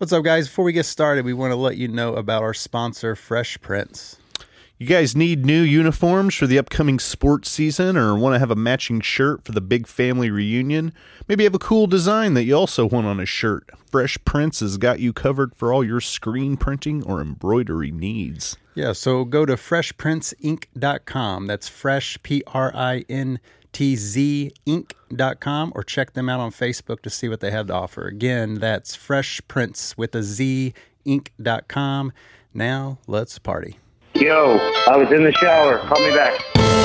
What's up, guys? Before we get started, we want to let you know about our sponsor, Fresh Prints. You guys need new uniforms for the upcoming sports season or want to have a matching shirt for the big family reunion? Maybe you have a cool design that you also want on a shirt. Fresh Prints has got you covered for all your screen printing or embroidery needs. Yeah, so go to freshprintsinc.com. That's fresh, P-R-I-N-T-Z, Inc.com, or check them out on Facebook to see what they have to offer. Again, that's Fresh Prints with a Z, Inc.com. Now, let's party. Yo, I was in the shower. Call me back.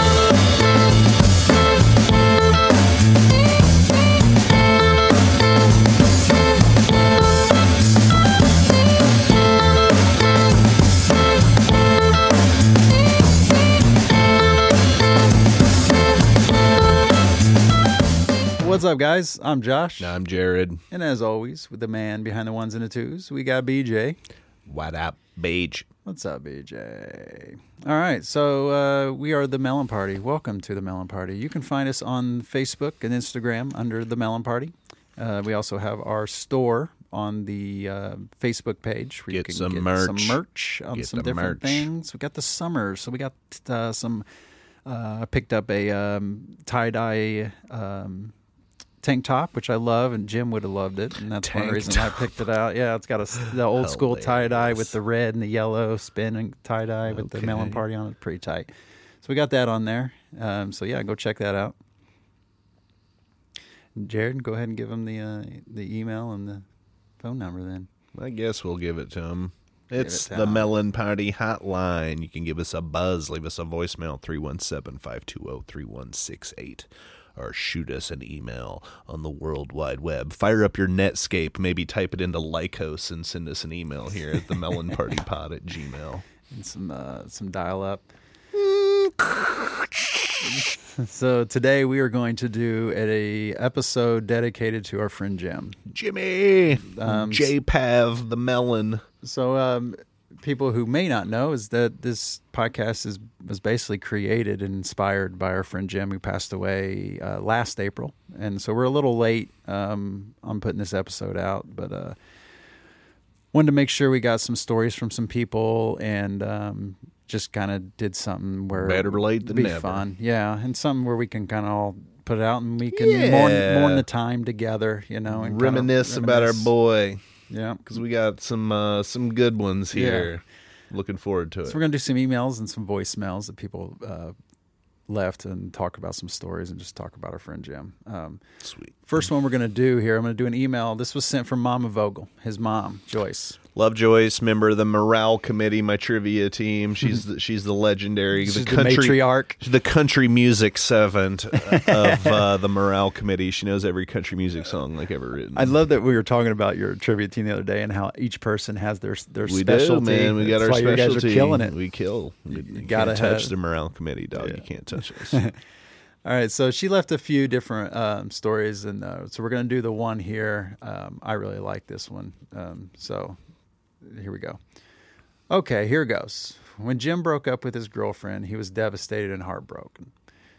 What's up, guys? I'm Josh. I'm Jared. And as always, with the man behind the ones and the twos, we got BJ. What up, Beige? What's up, BJ? All right, so we are The Melon Party. Welcome to The Melon Party. You can find us on Facebook and Instagram under The Melon Party. We also have our store on the Facebook page where Get you can some get merch. some merch on Get some the different merch. things. We got the summer, so we got some. I picked up a tie-dye tank top, which I love, and Jim would have loved it, and that's one Tank reason I picked it out. Yeah, it's got the old school tie-dye with the red and the yellow spinning tie-dye with the Melon Party on it. Pretty tight. So we got that on there. So yeah, go check that out. Jared, go ahead and give him the email and the phone number then. I guess we'll give it to him. It's it to the him. Melon Party hotline. You can give us a buzz. Leave us a voicemail, 317-520-3168. Or shoot us an email on the World Wide Web. Fire up your Netscape. Maybe type it into Lycos and send us an email here at the melonpartypod at Gmail. And some dial-up. So today we are going to do a episode dedicated to our friend Jim. Jimmy! J-Pav, the melon. So people who may not know is that this podcast was basically created and inspired by our friend Jim, who passed away last April. And so we're a little late on putting this episode out, but wanted to make sure we got some stories from some people and just kind of did something where Better late than be never. fun. Yeah, and something where we can kind of all put it out and we can Yeah. mourn the time together, you know. And Reminisce about our boy. Yeah. Because we got some good ones here. Looking forward to it. So we're going to do some emails and some voicemails that people left and talk about some stories and just talk about our friend Jim. Sweet. First one we're going to do here, I'm going to do an email. This was sent from Mama Vogel, his mom, Joyce. Love Joyce, member of the morale committee, my trivia team. She's the legendary, She's the matriarch. the country music servant of the morale committee. She knows every country music song like ever written. I love that we were talking about your trivia team the other day and how each person has their We specialty. do, man. We got That's our why you specialty. guys are killing it. We kill. You gotta can't touch have- the morale committee, dog. You can't touch us. All right, so she left a few different stories, and so we're going to do the one here. I really like this one, so here we go. Okay, here goes. When Jim broke up with his girlfriend, he was devastated and heartbroken.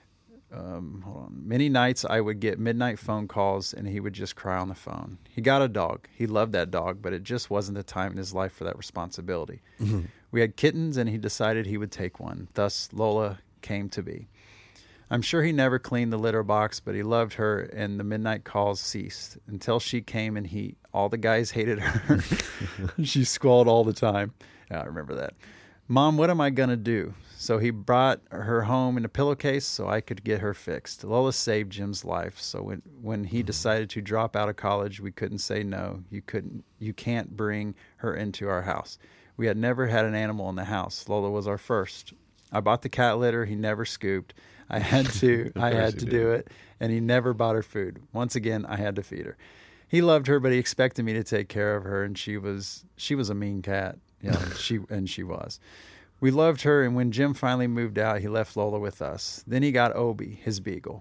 Hold on. Many nights I would get midnight phone calls, and he would just cry on the phone. He got a dog. He loved that dog, but it just wasn't the time in his life for that responsibility. Mm-hmm. We had kittens, and he decided he would take one. Thus, Lola came to be. I'm sure he never cleaned the litter box, but he loved her, and the midnight calls ceased until she came in heat. All the guys hated her. She squalled all the time. Yeah, I remember that. Mom, what am I going to do? So he brought her home in a pillowcase so I could get her fixed. Lola saved Jim's life. So when he decided to drop out of college, we couldn't say no. You can't bring her into our house. We had never had an animal in the house. Lola was our first. I bought the cat litter. He never scooped. I had to do it, and he never bought her food. Once again, I had to feed her. He loved her, but he expected me to take care of her, and she was a mean cat. Yeah, she was. We loved her, and when Jim finally moved out, he left Lola with us. Then he got Obi, his beagle.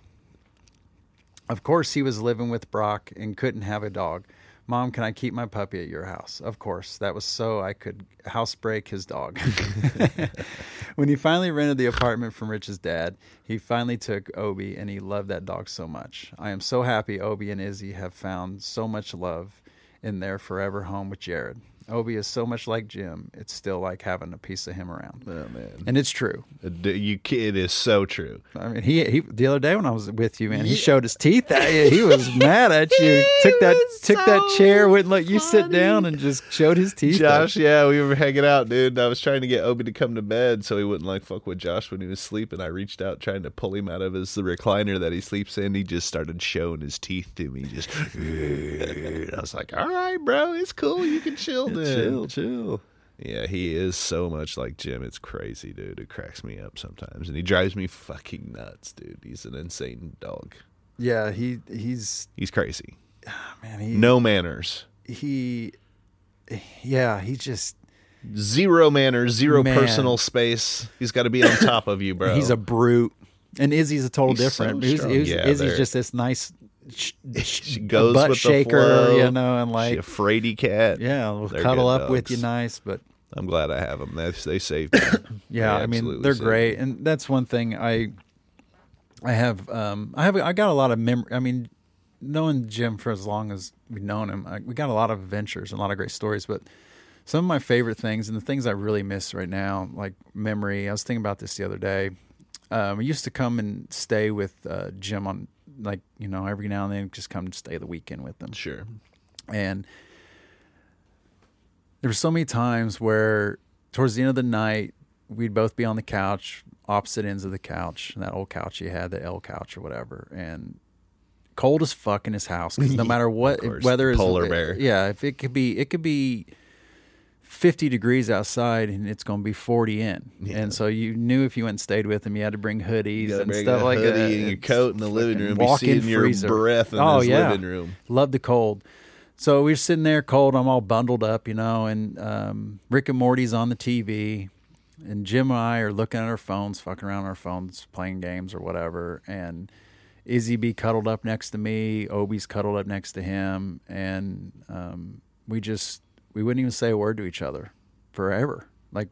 Of course, he was living with Brock and couldn't have a dog. Mom, can I keep my puppy at your house? Of course. That was so I could housebreak his dog. When he finally rented the apartment from Rich's dad, he finally took Obi, and he loved that dog so much. I am so happy Obi and Izzy have found so much love in their forever home with Jared. Obi is so much like Jim, it's still like having a piece of him around. Oh, man. And it's true. It is so true. I mean, he the other day when I was with you, man, he showed his teeth at you. He was mad at you. Took that chair, wouldn't let you sit down, and just showed his teeth. Josh, yeah, we were hanging out, dude. I was trying to get Obi to come to bed so he wouldn't like fuck with Josh when he was sleeping. I reached out trying to pull him out of the recliner that he sleeps in. He just started showing his teeth to me. Just, I was like, all right, bro, it's cool. You can chill, dude. Chill. Yeah, he is so much like Jim. It's crazy, dude. It cracks me up sometimes, and he drives me fucking nuts, dude. He's an insane dog. Yeah, he's crazy. man. No manners. He's just Zero manners, zero Man. personal space. He's got to be on top of you, bro. he's a brute, and Izzy's a total He's different. so strong. Yeah, Izzy's just this nice she goes butt with shaker, the flow. you know, and like She a fraidy cat. yeah, we'll They're cuddle good up with dogs. you nice, but I'm glad I have them. They saved me. yeah, They I mean absolutely they're saved great, me. and that's one thing I got a lot of memory. I mean, knowing Jim for as long as we've known him, we got a lot of adventures and a lot of great stories. But some of my favorite things and the things I really miss right now, like memory. I was thinking about this the other day. We used to come and stay with Jim on, like, you know, every now and then, just come and stay the weekend with them. Sure. And there were so many times where towards the end of the night, we'd both be on the couch, opposite ends of the couch, that old couch he had, the L couch or whatever, and cold as fuck in his house, because no matter what course, weather is, polar bear. Yeah, if it could be 50 degrees outside and it's going to be 40 in. Yeah. And so you knew if you went and stayed with him, you had to bring hoodies gotta and bring stuff a like hoodie that. and your coat in the living room. Be Walk-in seeing your freezer. breath in Oh, his yeah. living room. Love the cold. So we were sitting there cold. I'm all bundled up, you know, and Rick and Morty's on the TV, and Jim and I are looking at our phones, fucking around on our phones, playing games or whatever. And Izzy be cuddled up next to me. Obi's cuddled up next to him. And we wouldn't even say a word to each other forever. Like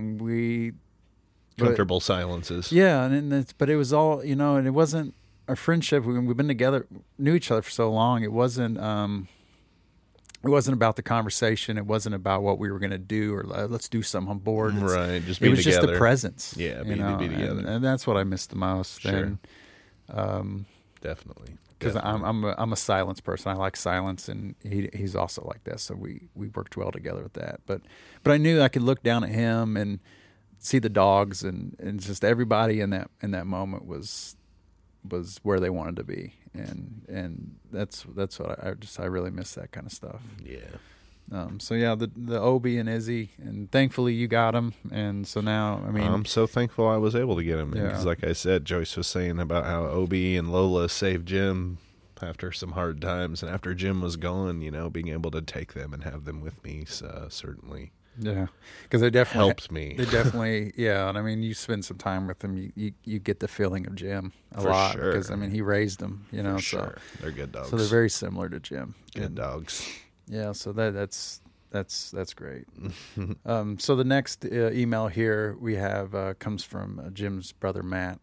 Comfortable silences. yeah, but it was all, you know, and it wasn't our friendship. We've been together, knew each other for so long. It wasn't about the conversation. It wasn't about what we were going to do or let's do something on board. Right, just It be was just the together. presence. Yeah, you be know, together. and that's what I miss the most. Sure. And Definitely. because I'm a silence person. I like silence, and he's also like that. So we worked well together with that. But I knew I could look down at him and see the dogs, and just everybody in that moment was where they wanted to be, and that's what I really miss, that kind of stuff. Yeah. So yeah, the Obi and Izzy, and thankfully you got them, and so now I mean I'm so thankful I was able to get him. Yeah. Because like I said, Joyce was saying about how Obi and Lola saved Jim after some hard times, and after Jim was gone, you know, being able to take them and have them with me certainly yeah, because they definitely helps me. They definitely, yeah, and I mean, you spend some time with them, you get the feeling of Jim a For lot, sure. because I mean he raised them, you know, For sure. They're good dogs. so they're very similar to Jim. good And, dogs. yeah, so that's great. So the next email here we have comes from Jim's brother Matt,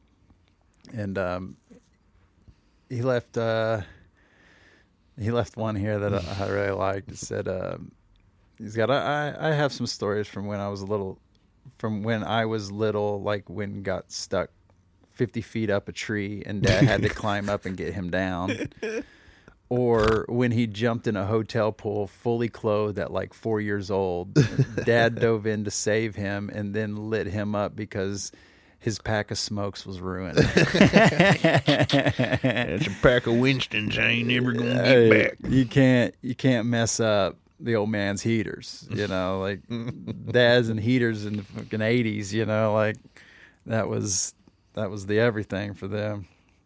and he left one here that I really liked. It said. He's got. I have some stories from when I was little, like when got stuck 50 feet up a tree and Dad had to climb up and get him down, or when he jumped in a hotel pool fully clothed at like 4 years old. Dad dove in to save him and then lit him up because his pack of smokes was ruined. That's a pack of Winston's I ain't never gonna get back. You can't mess up the old man's heaters, you know, like dads and heaters in the fucking 80s, you know, like that was the everything for them.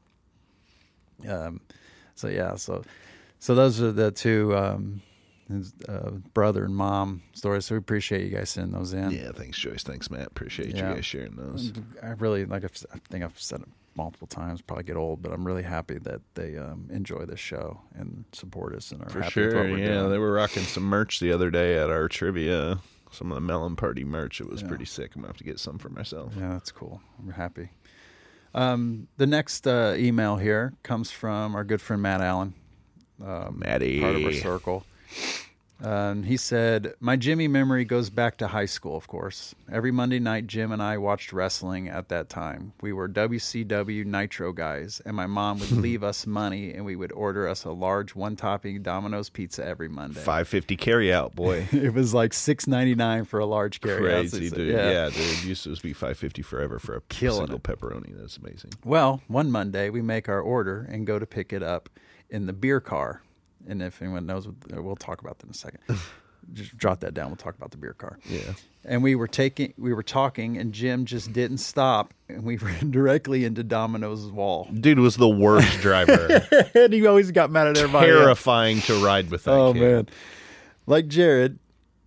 So yeah, so those are the two his, brother and mom stories. So we appreciate you guys sending those in. Yeah, thanks Joyce, thanks Matt. Appreciate Yeah. you guys sharing those. I really I think I've said it multiple times, probably get old, but I'm really happy that they enjoy this show and support us and are For happy with what sure, we're yeah. doing. They were rocking some merch the other day at our trivia. Some of the Melon Party merch. It was Yeah. pretty sick. I'm gonna have to get some for myself. Yeah, that's cool. We're happy. The next email here comes from our good friend Matt Allen, Matty. part of our circle. He said, my Jimmy memory goes back to high school, of course. Every Monday night, Jim and I watched wrestling at that time. We were WCW Nitro guys, and my mom would leave us money, and we would order us a large one-topping Domino's pizza every Monday. $5.50 carry out, boy. It was like $6.99 for a large carry. Crazy, dude. Yeah, dude. It used to be $5.50 forever for a single pepperoni. That's amazing. Well, one Monday, we make our order and go to pick it up in the beer car. And if anyone knows, we'll talk about that in a second. Just jot that down. We'll talk about the beer car. Yeah. And we were talking, and Jim just didn't stop, and we ran directly into Domino's wall. Dude was the worst driver. And he always got mad at everybody. Terrifying to ride with that kid. Man. Like Jared,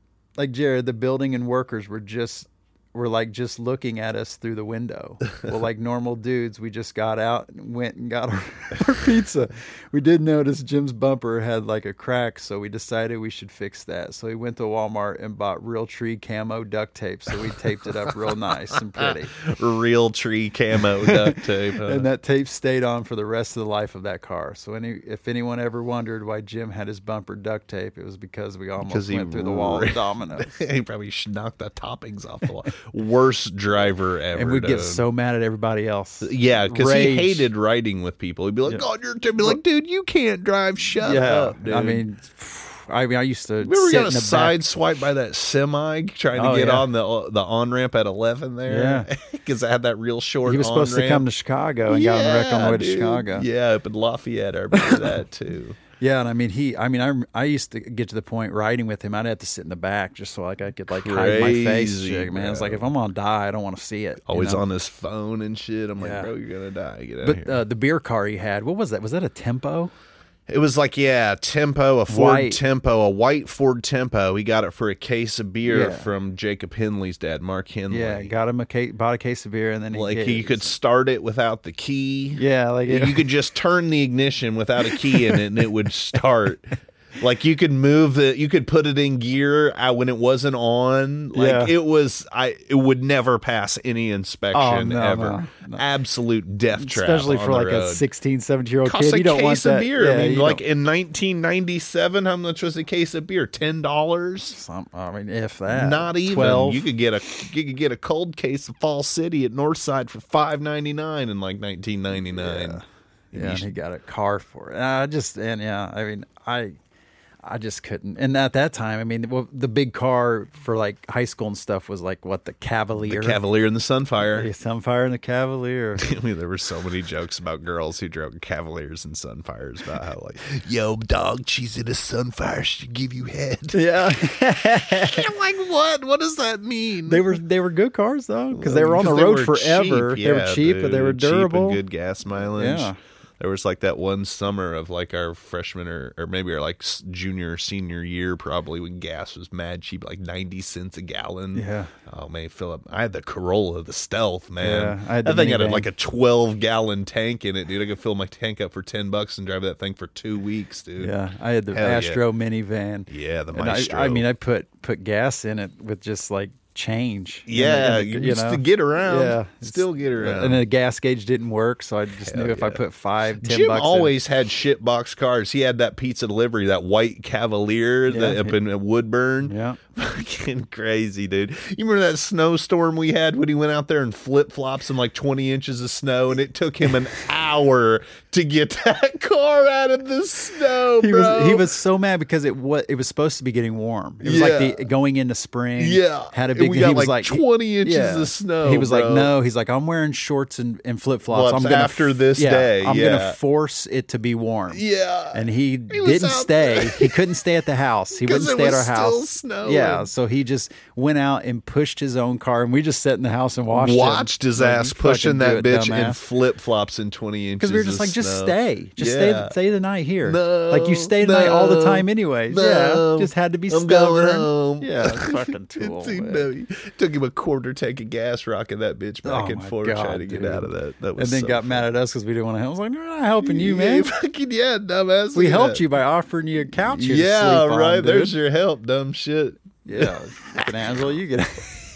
the building and workers were just looking at us through the window. Well, like normal dudes, we just got out and went and got our pizza. We did notice Jim's bumper had like a crack, so we decided we should fix that. So we went to Walmart and bought Real Tree camo duct tape, so we taped it up real nice and pretty. Real Tree camo duct tape. Huh? And that tape stayed on for the rest of the life of that car. So if anyone ever wondered why Jim had his bumper duct tape, it was because we almost went through the wall of Domino's. He probably knocked the toppings off the wall. Worst driver ever. And we'd get so mad at everybody else. Yeah, because he hated riding with people. He'd be like, "God, you're," be like, "Dude, you can't drive. Shut up, dude." I mean, I used to. Remember we sit got in the side swipe by that semi trying to get on the on ramp at 11 there. Yeah, because I had that real short. He was supposed to come to Chicago and got in a wreck on the way to Chicago. Yeah, up in Lafayette, I remember that too. Yeah, and I mean, I used to get to the point riding with him, I'd have to sit in the back just so like I could hide my face. Man, it's like if I'm gonna die, I don't want to see it. Always on his phone and shit. I'm like, bro, you're gonna die. Get out of here. But the beer car he had, what was that? Was that a Tempo? It was like, Tempo, a Ford Tempo, a white Ford Tempo. He got it for a case of beer from Jacob Henley's dad, Mark Henley. Yeah, got him bought a case of beer, and then he could start it without the key. Yeah, you could just turn the ignition without a key in it, and it would start. Like you could you could put it in gear when it wasn't on. Like it would never pass any inspection ever. No. Absolute death trap. Especially for like a 16, 17-year-old kid. You don't want that. Of beer. I mean, like in 1997, how much was a case of beer? $10? I mean, if that. Not even. 12. You could get a cold case of Fall City at Northside for $5.99 in like 1999. Yeah, and he got a car for it. I just couldn't. And at that time, I mean, the big car for like high school and stuff was like the Cavalier. The Cavalier and the Sunfire. The Sunfire and the Cavalier. I mean, there were so many jokes about girls who drove Cavaliers and Sunfires about how like, yo, dog, she's in a Sunfire, she'll give you head. Yeah. I'm like, what? What does that mean? They were good cars though, because they were on the road forever. Cheap. They were cheap, but they were durable. Cheap and good gas mileage. Yeah. There was like that one summer of like our freshman or maybe our like junior or senior year probably when gas was mad cheap, like 90 cents a gallon. Yeah. Oh man, Philip, I had the Corolla, the Stealth, man. Yeah, I had that thing had like a 12-gallon tank in it, dude. I could fill my tank up for $10 and drive that thing for 2 weeks, dude. Yeah, I had the Astro minivan. Yeah, the Maestro. I mean, I put gas in it with just like change. Yeah, you used to get around. Yeah, still get around. And the gas gauge didn't work, so I just knew if I put $5, $10 Jim always had shit box cars. He had that pizza delivery, that white Cavalier up in Woodburn. Yeah. Fucking crazy, dude. You remember that snowstorm we had when he went out there in flip-flops in like 20 inches of snow, and it took him an hour to get that car out of the snow, bro. He was so mad because it was supposed to be getting warm. It was like going into spring. Yeah. Had a big. We got like 20 inches of snow. He was like, no. He's like, I'm wearing shorts and flip flops. I'm gonna after this day. I'm gonna force it to be warm. Yeah. And he didn't stay. He couldn't stay at the house. He wouldn't stay at our house. Still snowing. Yeah. So he just went out and pushed his own car, and we just sat in the house and watched his ass pushing that bitch in flip flops in 20 inches. Because we were just like, snow. Just stay. Just stay the night here. No, like you stay the night all the time anyways. No, just had to be stubborn. Going home. Yeah, fucking tool. Took him a quarter tank of gas rocking that bitch back and forth trying to get out of that. That was and then got mad at us because we didn't want to help. I was like, we're not helping you, man. Dumbass. We helped you by offering you a couch. Yeah, right. There's your help, dumb shit. Yeah, fucking asshole. You get.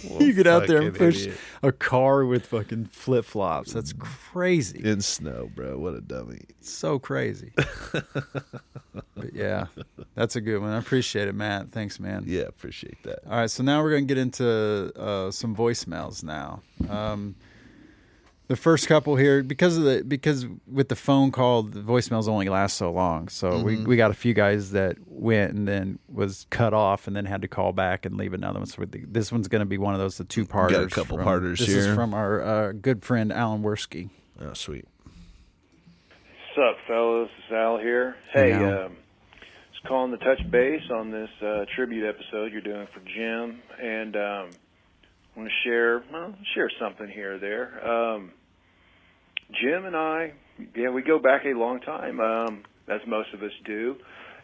You get out there and fucking push idiot. a car with fucking flip flops. That's crazy. In snow, bro. What a dummy. So crazy. But yeah, that's a good one. I appreciate it, Matt. Thanks, man. Yeah, appreciate that. All right, so now we're going to get into some voicemails now. The first couple here, because with the phone call, the voicemails only last so long. So we got a few guys that went and then was cut off and then had to call back and leave another one. So this one's going to be one of those, the two-parters. Got a couple parters this here. This is from our good friend Alan Worski. Oh, sweet. What's up, fellas? It's Al here. Hey, Al. just calling to touch base on this tribute episode you're doing for Jim, and I want to share something here or there. Jim and I, we go back a long time, as most of us do.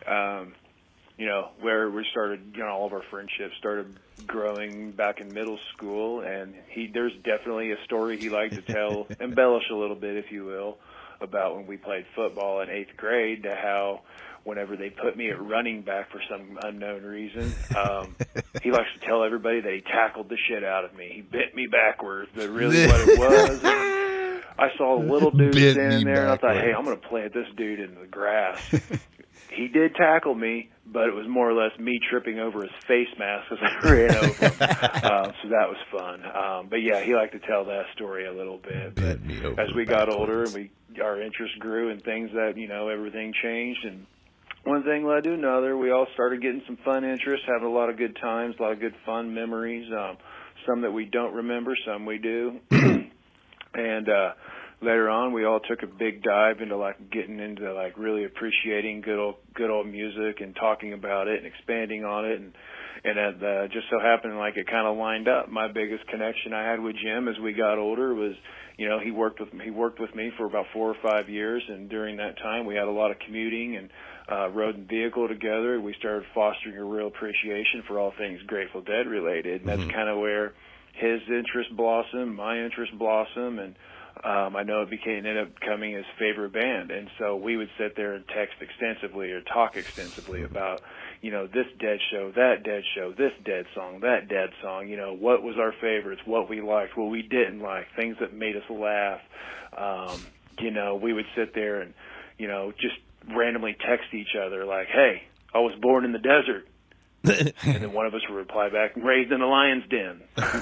Where we started, all of our friendships started growing back in middle school, and there's definitely a story he liked to tell, embellish a little bit, if you will, about when we played football in 8th grade, to how whenever they put me at running back for some unknown reason, he likes to tell everybody that he tackled the shit out of me. He bent me backwards, but really what it was, I saw a little dude standing there, and I thought, hey, I'm going to plant this dude in the grass. He did tackle me, but it was more or less me tripping over his face mask as I ran over him. So that was fun. But yeah, he liked to tell that story a little bit. But as we got older and our interest grew in things that, everything changed, and one thing led to another. We all started getting some fun interests, having a lot of good times, a lot of good fun memories, some that we don't remember, some we do. And later on, we all took a big dive into getting into really appreciating good old music and talking about it and expanding on it, and it just so happened it kind of lined up. My biggest connection I had with Jim as we got older was, he worked with me for about 4 or 5 years, and during that time we had a lot of commuting and rode in vehicle together. We started fostering a real appreciation for all things Grateful Dead related, and that's kind of where his interest blossomed, my interest blossomed, and I know it ended up becoming his favorite band. And so we would sit there and text extensively or talk extensively about, this Dead show, that Dead show, this Dead song, that Dead song, what was our favorites, what we liked, what we didn't like, things that made us laugh. We would sit there and, just randomly text each other hey, I was born in the desert. And then one of us would reply back, raised in the lion's den.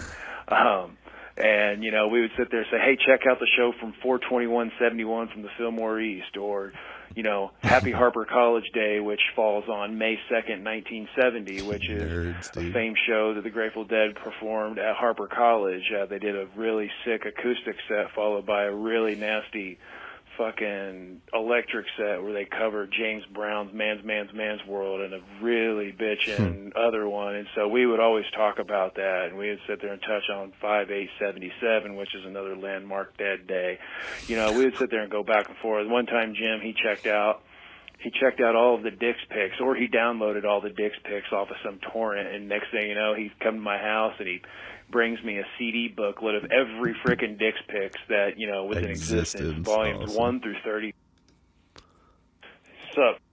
And, we would sit there and say, hey, check out the show from 4/21/71 from the Fillmore East, or, Happy Harper College Day, which falls on May 2nd, 1970, which is the same show that the Grateful Dead performed at Harper College. They did a really sick acoustic set followed by a really nasty fucking electric set where they covered James Brown's Man's World and a really bitchin' other one. And so we would always talk about that, and we would sit there and touch on 5/8/77, which is another landmark Dead day. We would sit there and go back and forth. One time Jim, he checked out all of the Dix pics, or he downloaded all the Dix pics off of some torrent, and next thing you know, he's come to my house and he brings me a CD booklet of every frickin' Dix pics that, was in existence, volumes 1 through 30. What's up?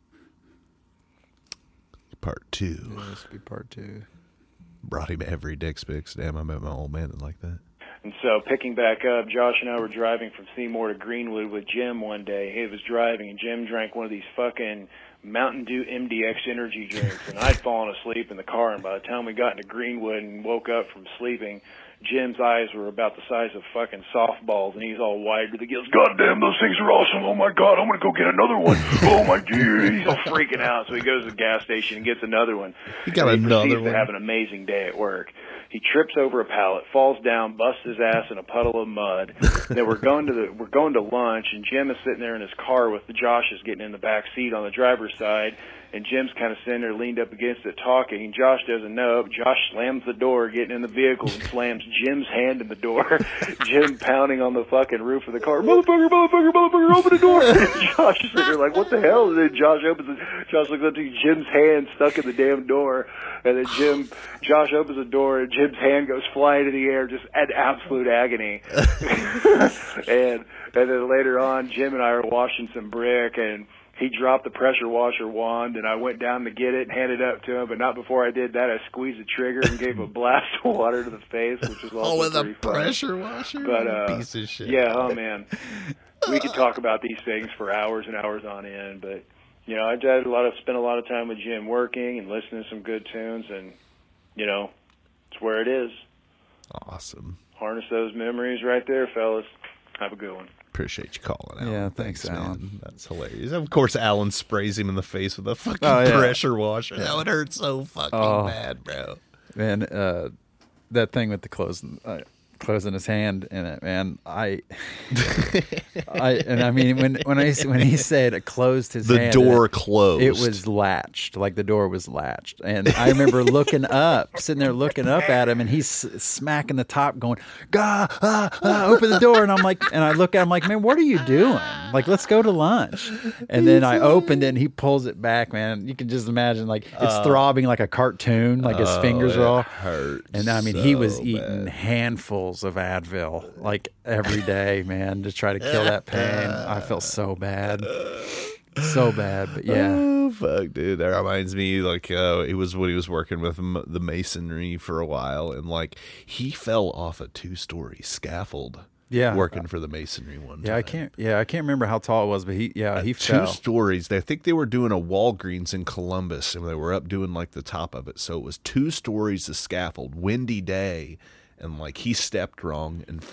Part 2. Yeah, this will be part 2. Brought him every Dix pics. Damn, I met my old man like that. And so picking back up, Josh and I were driving from Seymour to Greenwood with Jim one day. He was driving, and Jim drank one of these fucking Mountain Dew MDX energy drinks, and I'd fallen asleep in the car, and by the time we got into Greenwood and woke up from sleeping, Jim's eyes were about the size of fucking softballs, and he's all wired to the gills. God damn, those things are awesome. Oh, my God, I'm going to go get another one. Oh, my dear. He's all freaking out, so he goes to the gas station and gets another one. He got another one. To have an amazing day at work. He trips over a pallet, falls down, busts his ass in a puddle of mud. Then we're going to lunch, and Jim is sitting there in his car with Josh is getting in the back seat on the driver's side, and Jim's kind of sitting there leaned up against it talking, and Josh doesn't know. Josh slams the door, getting in the vehicle, and slams Jim's hand in the door. Jim pounding on the fucking roof of the car. Motherfucker, open the door. Josh is sitting there like, what the hell? And then Josh opens it. Josh looks up to Jim's hand stuck in the damn door. And then Josh opens the door, and Jim's hand goes flying in the air, just at absolute agony. And then later on, Jim and I are washing some brick, and he dropped the pressure washer wand, and I went down to get it and handed it up to him. But not before I did that, I squeezed the trigger and gave a blast of water to the face, which was also with a pretty fun. pressure washer? But Piece of shit. yeah, oh man, we could talk about these things for hours and hours on end. But you know, I spent a lot of time with Jim working and listening to some good tunes, and you know, it's where it is. Awesome. Harness those memories right there, fellas. Have a good one. Appreciate you calling, Alan. Yeah, thanks, man. Alan. That's hilarious. Of course, Alan sprays him in the face with a fucking pressure washer. That would hurt so fucking bad, bro. Man, that thing with the closing his hand in it, man. I mean when he said it closed his hand, the door closed. It was latched, like the door was latched, and I remember sitting there looking up at him, and he's smacking the top, going, open the door, and I look at him like, man, what are you doing? Like, let's go to lunch. And then I opened it, and he pulls it back, man. You can just imagine, like, it's throbbing like a cartoon, like his fingers are all hurt. And I mean, he was eating handfuls of Advil like every day, man, to try to kill that pain. I felt so bad. But yeah. Oh, fuck, dude. That reminds me, like, it was when he was working with the masonry for a while, and, like, he fell off a 2-story scaffold. Yeah. Working for the masonry one time. I can't remember how tall it was, but he fell. 2 stories. I think they were doing a Walgreens in Columbus, and they were up doing, like, the top of it. So it was 2 stories of scaffold, windy day, and, like, he stepped wrong and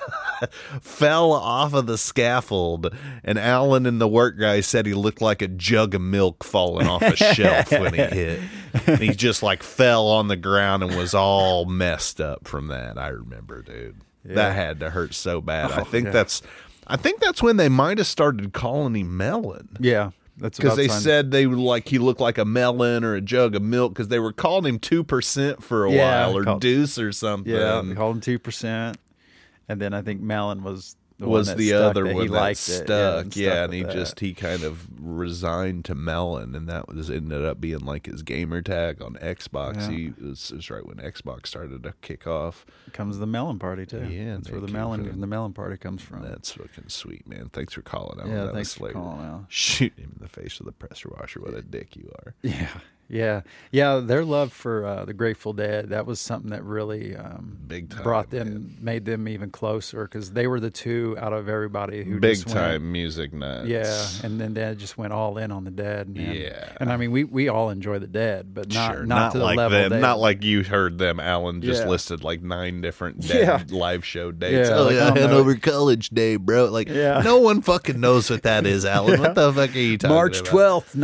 fell off of the scaffold. And Alan and the work guy said he looked like a jug of milk falling off a shelf when he hit. And he just, like, fell on the ground and was all messed up from that. I remember, dude. Yeah. That had to hurt so bad. I think that's when they might have started calling him Melon. Yeah. That's because they said he looked like a melon or a jug of milk, because they were calling him 2% for a while, or Deuce or something. Yeah, they called him 2%, and then I think Melon was the other one that stuck. Yeah, and he kind of resigned to Melon, and that ended up being like his gamer tag on Xbox. Yeah. It was right when Xbox started to kick off. Comes the Melon Party too. Yeah, that's where the Melon Party comes from. That's fucking sweet, man. Thanks for calling out. Yeah, thanks for calling out. Shoot him in the face with a pressure washer. What a dick you are. Yeah. Their love for the Grateful Dead, that was something that really big time made them even closer, because they were the two out of everybody who big time music nuts. Yeah, and then they just went all in on the Dead. Man. Yeah, and I mean we all enjoy the Dead, but not to the like level. Them, not like you heard them. Alan just listed like 9 different Dead live show dates. Yeah, Hanover College Day, bro. Like no one fucking knows what that is, Alan. What the fuck are you talking March about? 12th,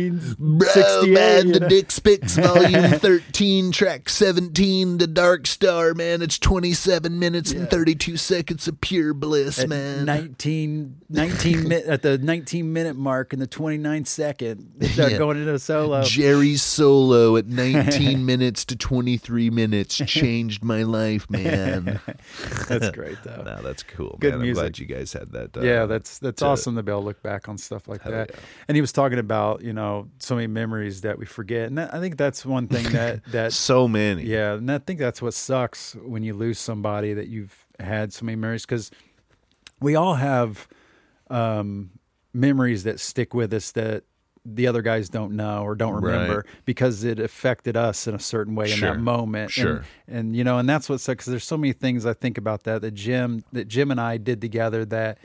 1968. Man, the Dick Spicks Volume 13, Track 17, The Dark Star, man. It's 27 minutes and 32 seconds of pure bliss, at man. 19 at the 19-minute mark in the 29th second, they're going into a solo. Jerry's solo at 19 minutes to 23 minutes changed my life, man. That's great, though. No, that's cool, Good man. music. I'm glad you guys had that. That's awesome to be able to look back on stuff like that. Yeah. And he was talking about, so many memories that we forget. And I think that's one thing that so many. Yeah, and I think that's what sucks when you lose somebody that you've had so many memories, because we all have memories that stick with us that the other guys don't know or don't remember, because it affected us in a certain way in that moment. Sure. And and that's what sucks. There's so many things I think about that Jim and I did together that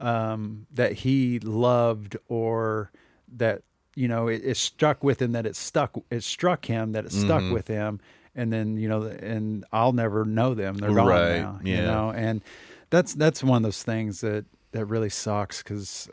he loved, or that it stuck with him, that it struck him, that it stuck with him. And then, and I'll never know them. They're gone now, yeah. And that's one of those things that really sucks, because,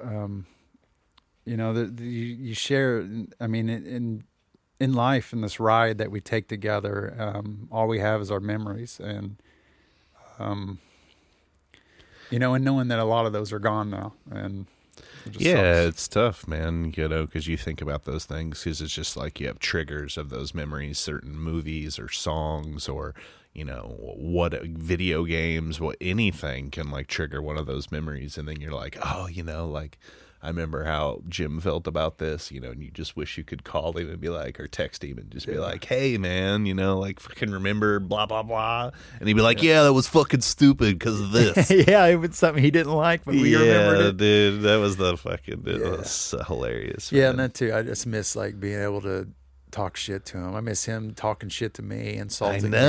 you share, I mean, in life, in this ride that we take together, all we have is our memories. And, and knowing that a lot of those are gone now. And it just sucks. It's tough, man, because you think about those things, because it's just like you have triggers of those memories, certain movies or songs, or what video games, anything can like trigger one of those memories, and then you're like, oh, like I remember how Jim felt about this, and you just wish you could call him and be like, or text him and just be like, hey, man, like fucking remember blah, blah, blah. And he'd be like, yeah, that was fucking stupid because of this. Yeah, it was something he didn't like, but we remembered it. Dude, that was the fucking, it was hilarious. Yeah, man. and that too. I just miss like being able to talk shit to him. I miss him talking shit to me, insulting me.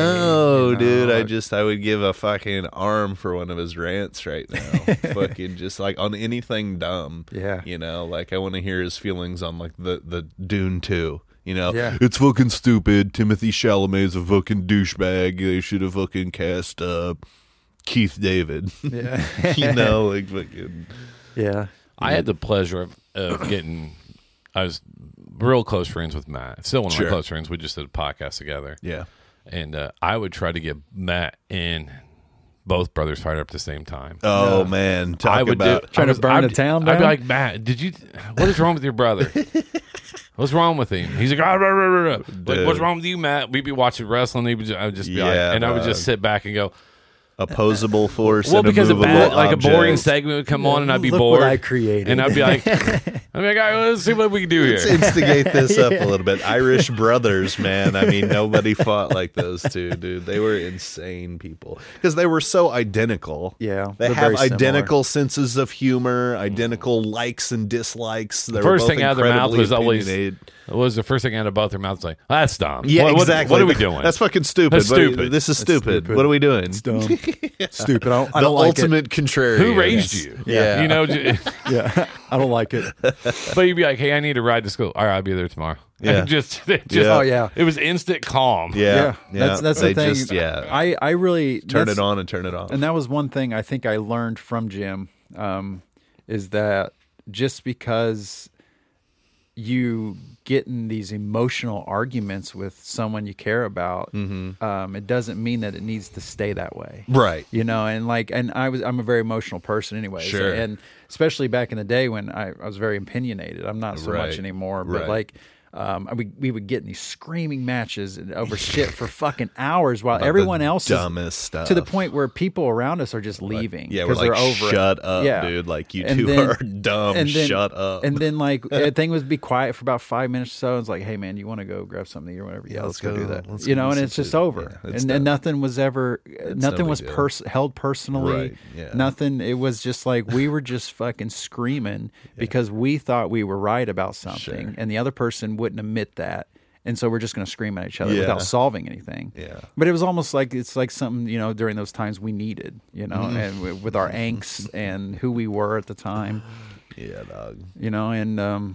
Dude. I would give a fucking arm for one of his rants right now. Fucking just like on anything dumb. Yeah. Like I want to hear his feelings on like the Dune 2. Yeah. It's fucking stupid. Timothy Chalamet's a fucking douchebag. They should have fucking cast Keith David. Yeah. Like fucking. Yeah. I had the pleasure of getting. I was real close friends with Matt. Still one of my close friends. We just did a podcast together. Yeah. And I would try to get Matt and both brothers fired up at the same time. Oh, man. Trying to burn the town down? I'd be like, Matt, what is wrong with your brother? What's wrong with him? He's like, rah, rah, rah, rah. Like, what's wrong with you, Matt? We'd be watching wrestling. I would just be like, and I would just sit back and go, opposable force. Well, because of that, like object. a boring segment would come on, and I'd be Look bored. what I created, and I'd be like, all right, let's see what we can do here. Let's instigate this up a little bit. Irish brothers, man. I mean, nobody fought like those two, dude. They were insane people because they were so identical. Yeah, they they're have very identical senses of humor, identical likes and dislikes. The first thing out of their mouth was always. What was the first thing out of both their mouths? Like, that's dumb. Yeah, exactly. What are we doing? That's fucking stupid. That's stupid. This is stupid. What are we doing? It's dumb. Stupid. I The don't like ultimate contrarian. Who raised you? Yeah. Yeah, I don't like it. But you'd be like, hey, I need a ride to school. All right, I'll be there tomorrow. Yeah. Oh yeah, it was instant calm. Yeah. That's the thing. I really turn it on and turn it off. And that was one thing I think I learned from Jim, is that just because you get in these emotional arguments with someone you care about, it doesn't mean that it needs to stay that way. Right. And I'm a very emotional person anyway. Sure. And especially back in the day when I was very opinionated. I'm not so much anymore, but like, we would get in these screaming matches over shit for fucking hours while everyone else dumbest stuff to the point where people around us are just leaving because they're over shut up, dude. Like you two are dumb. Shut up. And then like the thing was be quiet for about 5 minutes or so. It's like, hey man, you want to go grab something or whatever? Yeah, let's go do that. And it's just over. And nothing was ever nothing was held personally. Right. Yeah. Nothing. It was just like we were just fucking screaming because we thought we were right about something, and the other person wouldn't admit that, and so we're just going to scream at each other without solving anything. Yeah, but it was almost like it's like something during those times we needed, and with our angst and who we were at the time. Yeah, dog. And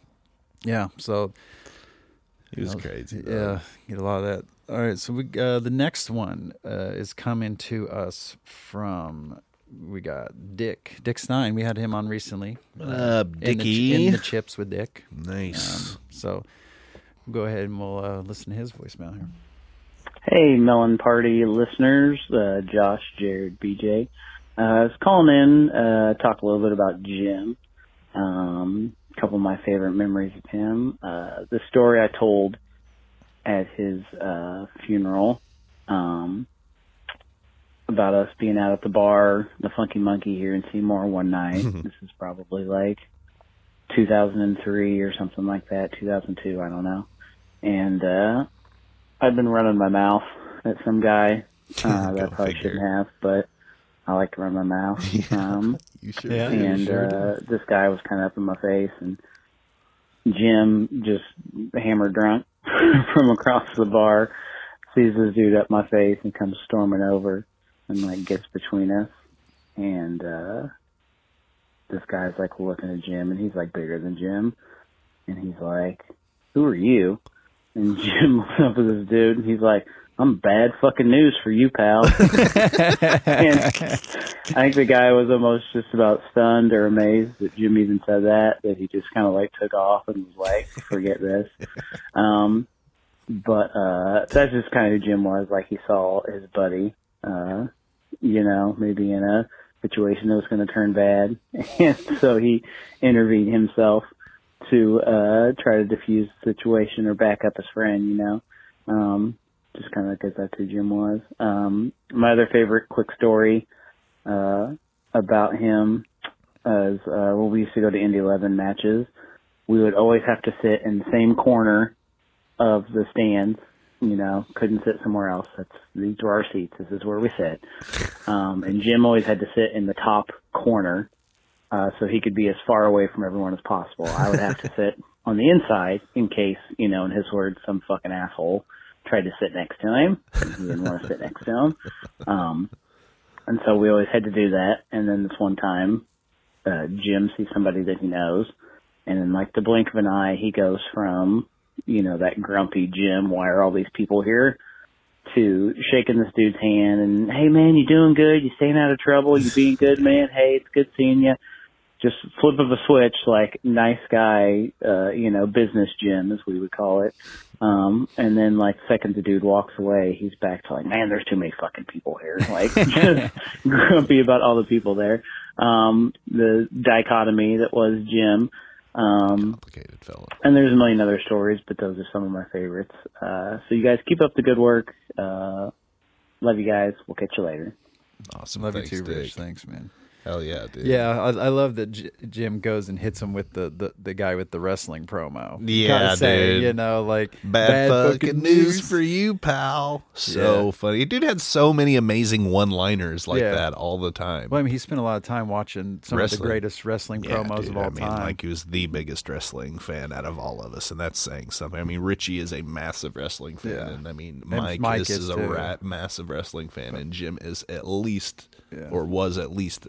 so it was crazy. Dog. Yeah, get a lot of that. All right, so we the next one is coming to us from. We got Dick Stein. We had him on recently. Dickie. In the chips with Dick. Nice. So go ahead and we'll listen to his voicemail here. Hey, Melon Party listeners. Josh, Jared, BJ. I was calling in talk a little bit about Jim. A couple of my favorite memories of him. The story I told at his funeral. About us being out at the bar, the Funky Monkey here in Seymour one night. This is probably like 2003 or something like that, 2002, I don't know. And I've been running my mouth at some guy that I probably shouldn't have, but I like to run my mouth. You sure? Yeah, and this guy was kind of up in my face, and Jim, just hammered drunk from across the bar, sees this dude up my face and comes storming over. And like gets between us, and this guy's like looking at Jim, and he's like bigger than Jim, and he's like, "Who are you?" And Jim looks up at this dude, and he's like, "I'm bad fucking news for you, pal." And I think the guy was almost just about stunned or amazed that Jim even said that he just kind of like took off and was like, "Forget this." But that's just kind of who Jim was. Like he saw his buddy. Maybe in a situation that was going to turn bad. And so he intervened himself to try to diffuse the situation or back up his friend, just kind of because that's who Jim was. My other favorite quick story about him as when we used to go to Indy 11 matches, we would always have to sit in the same corner of the stands. Couldn't sit somewhere else. These were our seats. This is where we sit. And Jim always had to sit in the top corner, so he could be as far away from everyone as possible. I would have to sit on the inside in case, in his words, some fucking asshole tried to sit next to him. He didn't want to sit next to him. And so we always had to do that. And then this one time, Jim sees somebody that he knows, and in like the blink of an eye, he goes from, that grumpy Jim, why are all these people here, to shaking this dude's hand and, hey man, you doing good? You staying out of trouble? You being good, man? Hey, it's good seeing you. Just flip of a switch, like nice guy, business Jim, as we would call it. And then like the second the dude walks away, he's back to like, man, there's too many fucking people here. Like just grumpy about all the people there. The dichotomy that was Jim. Complicated fella. And there's a million other stories, but those are some of my favorites. So you guys keep up the good work. Love you guys. We'll catch you later. Awesome. Love Thanks, you too, Dick. Rich. Thanks, man. Hell yeah, dude. Yeah, I love that Jim goes and hits him with the guy with the wrestling promo. Yeah, dude. Like Bad fucking news for you, pal. So funny. Dude had so many amazing one-liners like that all the time. Well, I mean, he spent a lot of time watching some of the greatest wrestling promos of all time. Like he was the biggest wrestling fan out of all of us, and that's saying something. I mean, Richie is a massive wrestling fan, and I mean, Mike is a massive wrestling fan, and Jim is at least, or was at least,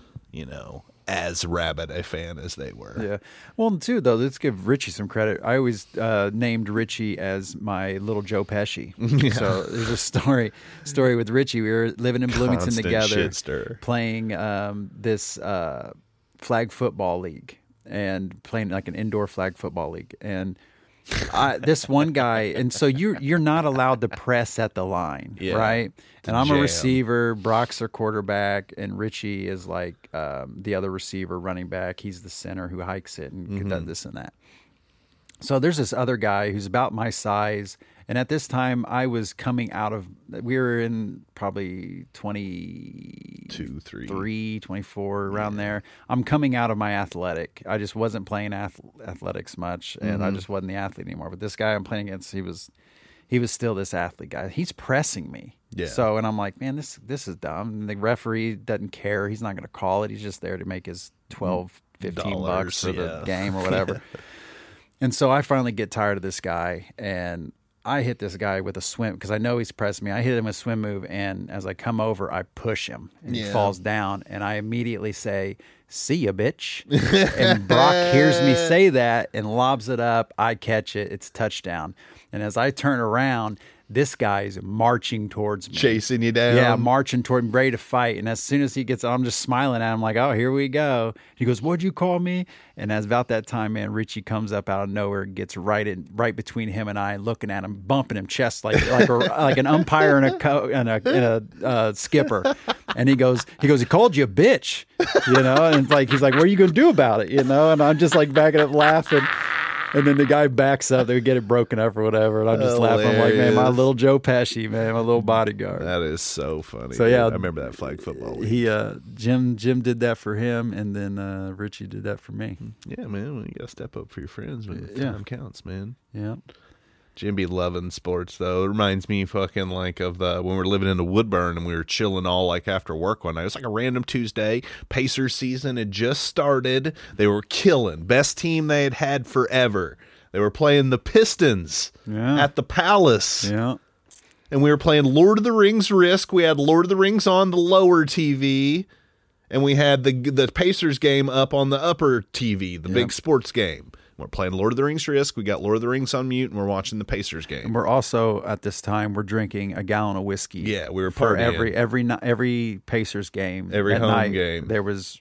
as rabid a fan as they were. Yeah. Well, too, though, let's give Richie some credit. I always named Richie as my little Joe Pesci. So there's a story with Richie. We were living in Bloomington together, playing this flag football league, and playing like an indoor flag football league. And this one guy, and so you're not allowed to press at the line, right? And I'm a receiver, Brock's our quarterback, and Richie is like the other receiver, running back. He's the center who hikes it and does this and that. So there's this other guy who's about my size, and at this time I was coming out of, we were in probably 22, 24, around there. I'm coming out of my athletic. I just wasn't playing athletics much, and I just wasn't the athlete anymore. But this guy I'm playing against, he was still this athlete guy. He's pressing me. Yeah. So, and I'm like, man, this is dumb. And the referee doesn't care. He's not going to call it. He's just there to make his $12, $15 for the game or whatever. And so I finally get tired of this guy, and I hit this guy with a swim because I know he's pressed me. I hit him with a swim move, and as I come over, I push him, and he falls down, and I immediately say, "See ya, bitch." And Brock hears me say that and lobs it up. I catch it. It's a touchdown. And as I turn around, this guy is marching towards me. Chasing you down. Yeah, marching toward me, ready to fight. And as soon as he gets, I'm just smiling at him like, oh, here we go. He goes, what'd you call me? And as about that time, man, Richie comes up out of nowhere, gets right between him and I, looking at him, bumping him chest like an umpire and a skipper. And he goes, he called you a bitch, and it's like, he's like, what are you going to do about it? And I'm just like backing up laughing. And then the guy backs up. They get it broken up or whatever. And I'm just laughing. I'm like, man, my little Joe Pesci, man, my little bodyguard. That is so funny. So, yeah. I remember that flag football league. Jim did that for him, and then Richie did that for me. Yeah, man. You got to step up for your friends when time counts, man. Yeah. Jim be loving sports, though. It reminds me fucking like of when we were living in the Woodburn and we were chilling all like after work one night. It was like a random Tuesday. Pacers season had just started. They were killing. Best team they had had forever. They were playing the Pistons at the Palace. Yeah. And we were playing Lord of the Rings Risk. We had Lord of the Rings on the lower TV. And we had the Pacers game up on the upper TV, the big sports game. We're playing Lord of the Rings Risk. We got Lord of the Rings on mute, and we're watching the Pacers game. And we're also, at this time, we're drinking a gallon of whiskey. Yeah, we were for partying. every Pacers game. Every home night, game. There was...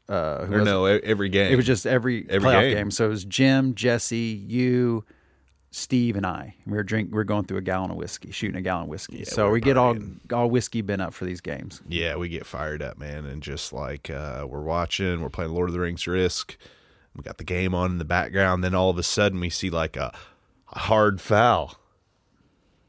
every game. It was just every playoff game. So it was Jim, Jesse, you, Steve, and I. We were going through a gallon of whiskey, shooting a gallon of whiskey. Yeah, so we get all whiskey bent up for these games. Yeah, we get fired up, man. And just like we're watching, we're playing Lord of the Rings Risk. We got the game on in the background. Then all of a sudden we see like a hard foul.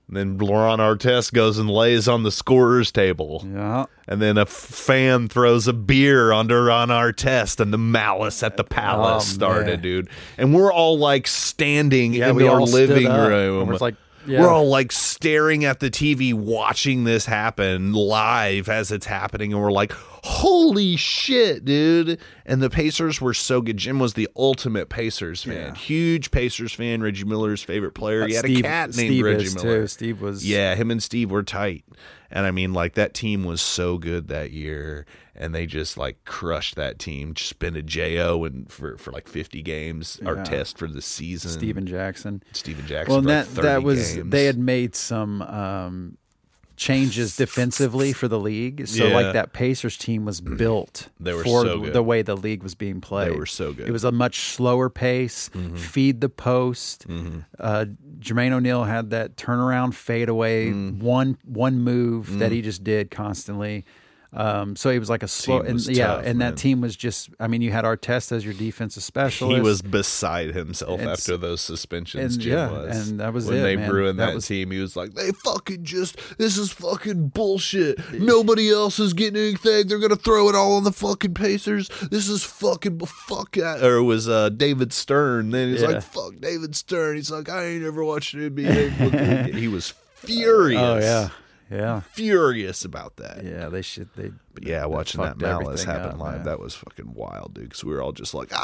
And then Ron Artest goes and lays on the scorer's table. Yeah. And then a fan throws a beer onto Ron Artest, and the malice at the palace started, dude. And we're all like standing in our living room. We're like, we're all like staring at the TV, watching this happen live as it's happening, and we're like, holy shit, dude. And the Pacers were so good. Jim was the ultimate Pacers fan. Huge Pacers fan. Reggie Miller's favorite player. He had a cat named Reggie Miller. Too. Steve was. Yeah, him and Steve were tight. And I mean, like, that team was so good that year, and they just like crushed that team. Just been a JO and for like 50 games. Our test for the season. Steven Jackson. Well, and that 30 was games. They had made some changes defensively for the league. So like that Pacers team was built for so the way the league was being played. They were so good. It was a much slower pace, feed the post. Jermaine O'Neal had that turnaround fadeaway, one move that he just did constantly. So he was like a slow, that team was just. I mean, you had Artest as your defensive specialist. He was beside himself after those suspensions. Jim was, and that was when they ruined that team. He was like, "They fucking this is fucking bullshit. Nobody else is getting anything. They're gonna throw it all on the fucking Pacers. This is fucking fuck." Or it was David Stern. Then he's like, "Fuck David Stern." He's like, "I ain't ever watched an NBA." He was furious. Oh yeah. Yeah, furious about that. Yeah, watching that malice happen live, that was fucking wild, dude. Because we were all just like,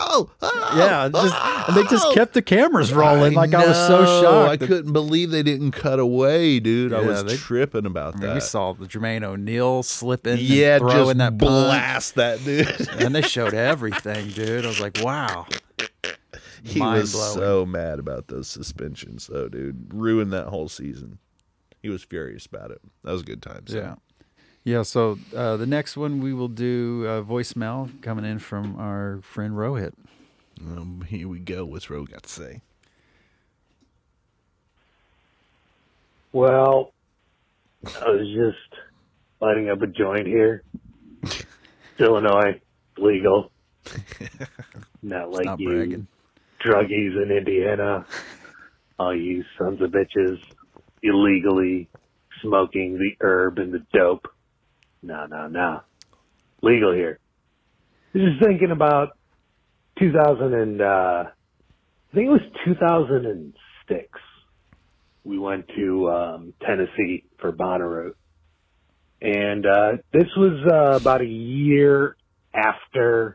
and they just kept the cameras rolling. I was so shocked. I couldn't believe they didn't cut away, dude. I was tripping about that. We saw the Jermaine O'Neal slipping, just throwing that blast that dude, and they showed everything, dude. I was like, wow. He was so mad about those suspensions, though, dude. Ruined that whole season. He was furious about it. That was a good time. So. Yeah. So the next one we will do voicemail coming in from our friend Rohit. Here we go. What's Ro got to say? Well, I was just lighting up a joint here. Illinois, legal. Not like you bragging. Druggies in Indiana. All you sons of bitches. Illegally smoking the herb and the dope. No. Legal here. Just thinking about I think it was 2006. We went to Tennessee for Bonnaroo. And this was about a year after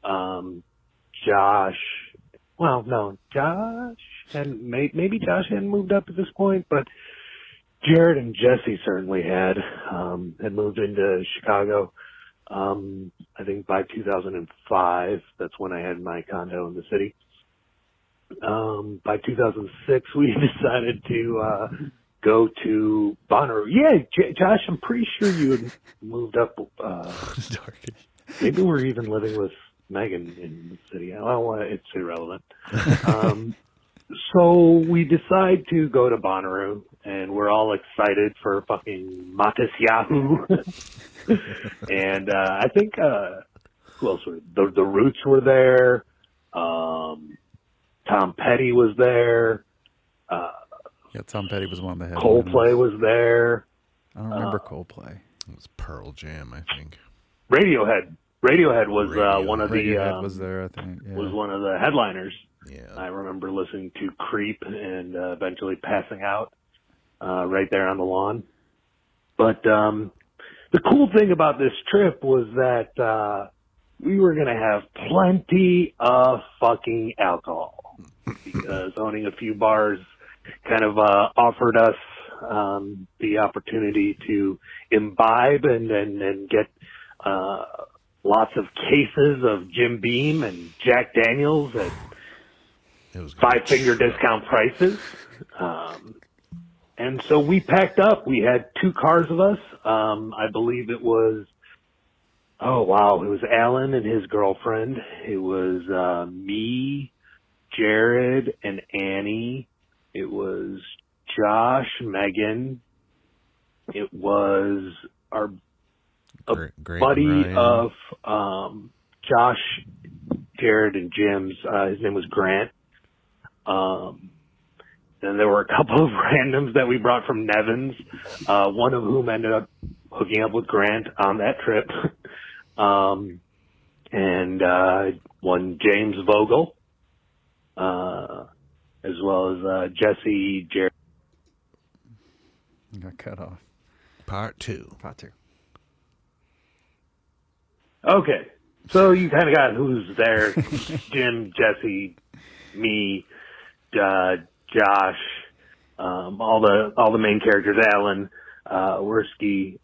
Josh maybe Josh hadn't moved up at this point, but Jared and Jesse certainly had moved into Chicago. I think by 2005, that's when I had my condo in the city. By 2006, we decided to go to Bonnaroo. Yeah, Josh, I'm pretty sure you had moved up. Maybe we're even living with Megan in the city. It's irrelevant. So we decide to go to Bonnaroo, and we're all excited for fucking Matis Yahoo. And I think who else were the Roots were there. Tom Petty was there. Tom Petty was one of the headliners. Coldplay was there. I don't remember Coldplay. It was Pearl Jam, I think. Radiohead was one of Radiohead was there, I think. Yeah. Was one of the headliners. Yeah. I remember listening to Creep and eventually passing out right there on the lawn. But the cool thing about this trip was that we were going to have plenty of fucking alcohol because owning a few bars kind of offered us the opportunity to imbibe and get lots of cases of Jim Beam and Jack Daniels at 5-finger discount prices. And so we packed up. We had 2 cars of us. I believe it was, it was Alan and his girlfriend. It was me, Jared, and Annie. It was Josh, Megan. It was our buddy of Josh, Jared, and Jim's. His name was Grant. and there were a couple of randoms that we brought from Nevins, one of whom ended up hooking up with Grant on that trip. And one James Vogel, as well as Jesse Jerry. Got cut off. Part two. Okay, so you kind of got who's there: Jim, Jesse, me, Josh, all the main characters, Alan, Worski.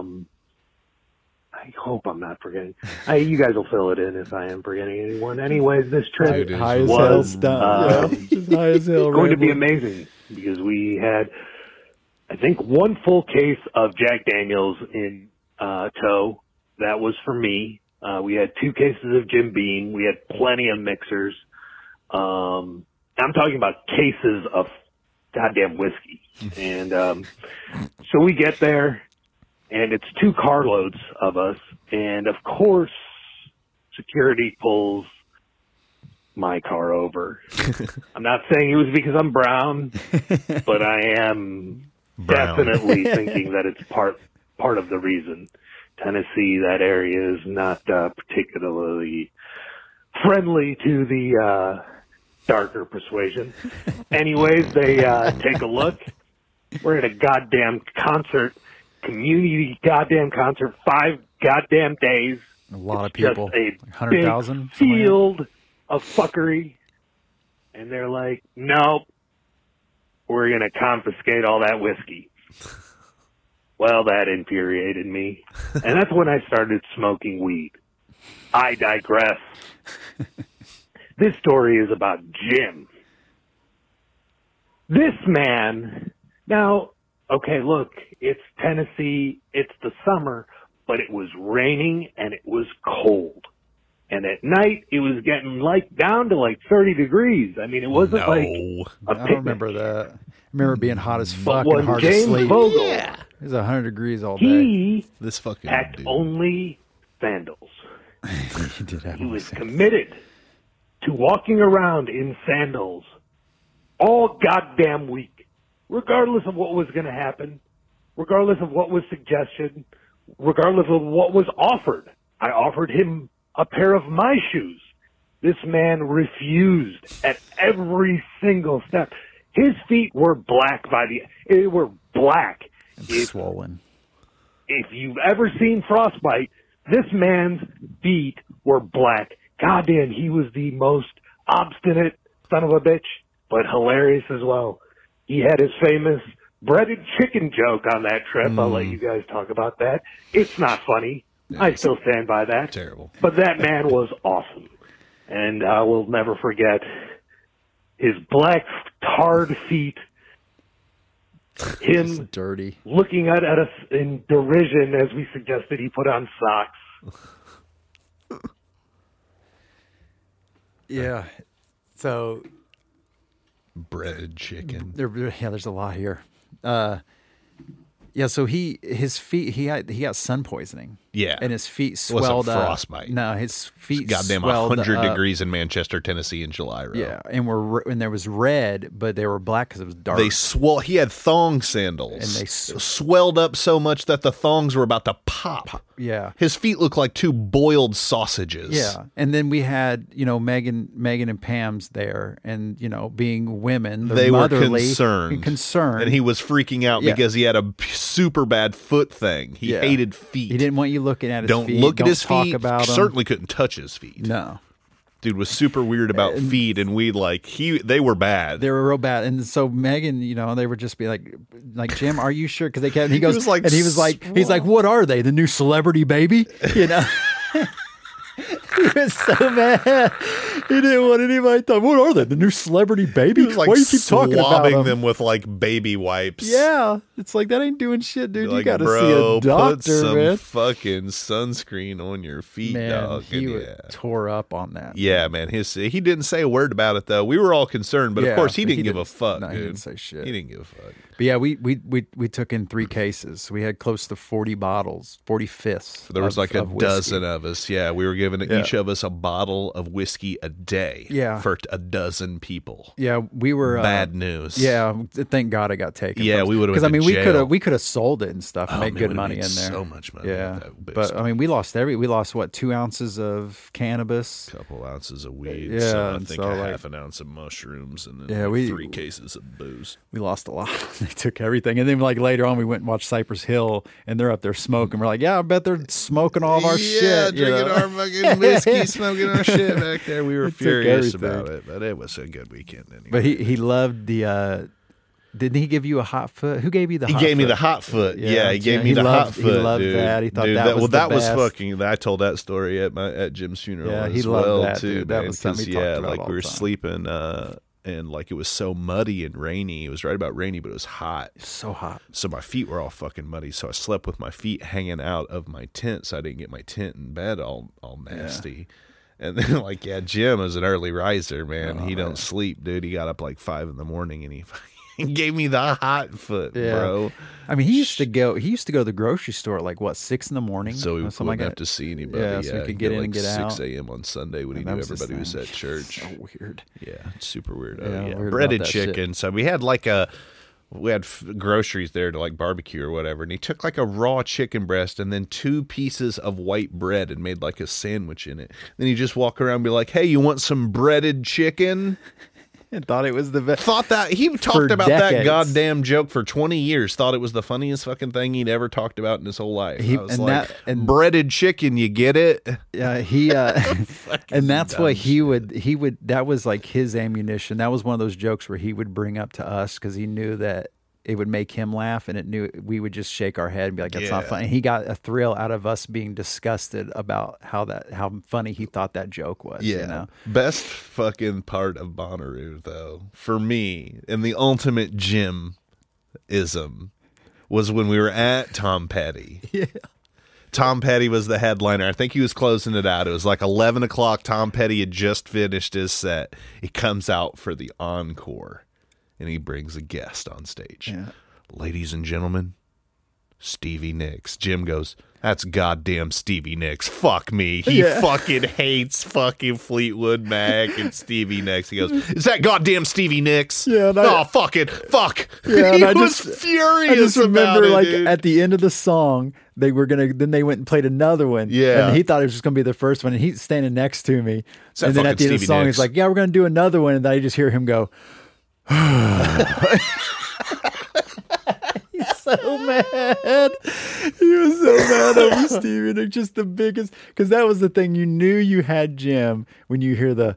I hope I'm not forgetting. You guys will fill it in if I am forgetting anyone. Anyways, this trip high as hell stuff. Just high as hell. Going to be amazing because we had, I think, one full case of Jack Daniels in tow. That was for me. We had 2 cases of Jim Beam. We had plenty of mixers. I'm talking about cases of goddamn whiskey. And so we get there, and it's 2 carloads of us. And, of course, security pulls my car over. I'm not saying it was because I'm brown, but I am definitely thinking that it's part of the reason. Tennessee, that area is not particularly friendly to the darker persuasion. Anyways, they take a look. We're at a goddamn concert, community goddamn concert, 5 goddamn days. A lot of people. Just a 100,000 field of fuckery. And they're like, nope, we're going to confiscate all that whiskey. Well, that infuriated me. And that's when I started smoking weed. I digress. This story is about Jim. This man, now, okay, look, it's Tennessee, it's the summer, but it was raining and it was cold. And at night, it was getting down to 30 degrees. I mean, it wasn't like a I don't remember that. I remember being hot as fuck and hard James to sleep. Vogel, It was 100 degrees all day. he This fucking packed dude. only sandals. He did have He was one. committed to walking around in sandals all goddamn week, regardless of what was going to happen, regardless of what was suggested, regardless of what was offered. I offered him a pair of my shoes. This man refused at every single step. His feet were black they were black. Swollen. If you've ever seen Frostbite, this man's feet were black. Goddamn, he was the most obstinate son of a bitch, but hilarious as well. He had his famous breaded chicken joke on that trip. I'll let you guys talk about that. It's not funny. I still stand by that. Terrible. But that man was awesome. And I will never forget his black tarred feet, him It's dirty. looking at us in derision as we suggested he put on socks. Yeah. So Breaded chicken. there's a lot here. Yeah, so his feet he got sun poisoning. Yeah. And his feet It wasn't swelled up. frostbite. No, his feet Goddamn swelled 100 up. degrees in Manchester, Tennessee in July, bro. Yeah, and there was red, but they were black because it was dark. He had thong sandals. And they swelled up so much that the thongs were about to pop. Yeah. His feet looked like 2 boiled sausages. Yeah, and then we had Megan and Pam's there, and being women, They were motherly, concerned. And he was freaking out because he had a super bad foot thing. He hated feet. He didn't want you looking at his Don't feet. look at his talk feet. about them. Certainly couldn't touch his feet. No. Dude was super weird about feet, and they were bad. They were real bad, and so Megan, they would just be like Jim, are you sure? Because they kept. He goes, was like, he's like, what are they? The new celebrity baby? He was so mad. He didn't want anybody to talk. What are they? The new celebrity baby? He was like Why do you keep talking about swabbing them with baby wipes. Yeah, it's like that ain't doing shit, dude. You Like, got to bro, see a doctor, put some man. fucking sunscreen on your feet, Man, dog. he And tore up on that. Yeah, man. He didn't say a word about it though. We were all concerned, but of Yeah, course he but didn't give a fuck. No, dude. he didn't say shit. He didn't give a fuck. But yeah, we took in 3 cases. We had close to 40 bottles, 40 fifths. There was like a whiskey. dozen of us. Yeah, we were giving each of us a bottle of whiskey a day. Yeah. For a dozen people. Yeah, we were bad news. Yeah, thank God it got taken. Yeah, we would have. Because I mean, we could have sold it and stuff and made good money in there. So much money. Yeah, but I mean, we lost what 2 ounces of cannabis, a couple ounces of weed. Yeah, I think a half an ounce of mushrooms, and then 3 cases of booze. We lost a lot. They took everything, and then like later on, we went and watched Cypress Hill, and they're up there smoking. We're like, yeah, I bet they're smoking all of our shit. Drinking our fucking whiskey, smoking our shit back there. We were furious about it, but it was a good weekend anyway. But he loved the. Didn't he give you a hot foot? Who gave you the hot foot? He gave me the hot foot. Yeah, he gave me the hot foot. He loved dude. that. He thought that was the that best. was fucking. I told that story at Jim's funeral as loved that, too. Dude, that was something he talked about like we were sleeping and like it was so muddy and rainy. It was right about rainy, but it was hot. So hot. So my feet were all fucking muddy. So I slept with my feet hanging out of my tent, so I didn't get my tent in bed all nasty. Yeah. And then Jim was an early riser, man. He don't sleep, dude. He got up like 5 a.m. and he gave me the hot foot, bro. I mean, he used to go to the grocery store at 6 a.m. So we wouldn't have to see anybody. Yeah, so we could get in and get out. 6 a.m. on Sunday when he knew everybody was at church. So weird. Yeah, it's super weird. Yeah, breaded chicken. Shit. So we had groceries there to barbecue or whatever, and he took a raw chicken breast and then 2 pieces of white bread and made a sandwich in it. Then he just walk around and be like, "Hey, you want some breaded chicken?" And thought it was the best. Thought that he talked about that goddamn joke for 20 years. Thought it was the funniest fucking thing he'd ever talked about in his whole life. Breaded chicken, you get it? Yeah, he and that's what he would. That was his ammunition. That was one of those jokes where he would bring up to us because he knew that it would make him laugh, and we would just shake our head and be like, "That's not funny." And he got a thrill out of us being disgusted about how funny he thought that joke was. Yeah, you know? Best fucking part of Bonnaroo, though, for me, and the ultimate Jim-ism was when we were at Tom Petty. Yeah. Tom Petty was the headliner. I think he was closing it out. It was 11 o'clock. Tom Petty had just finished his set. He comes out for the encore. And he brings a guest on stage. Yeah. Ladies and gentlemen, Stevie Nicks. Jim goes, "That's goddamn Stevie Nicks. Fuck me. He fucking hates fucking Fleetwood Mac and Stevie Nicks." He goes, "Is that goddamn Stevie Nicks?" Yeah. Fuck it. Fuck. Yeah, he was furious. I just remember about it, at the end of the song, they went and played another one. Yeah. And he thought it was just going to be the first one. And he's standing next to me. And then at the end of the song, he's like, "Yeah, we're going to do another one." And then I just hear him go, he's so mad. He was so mad over Stevie Nicks, just the biggest. Because that was the thing. You knew you had Jim when you hear the.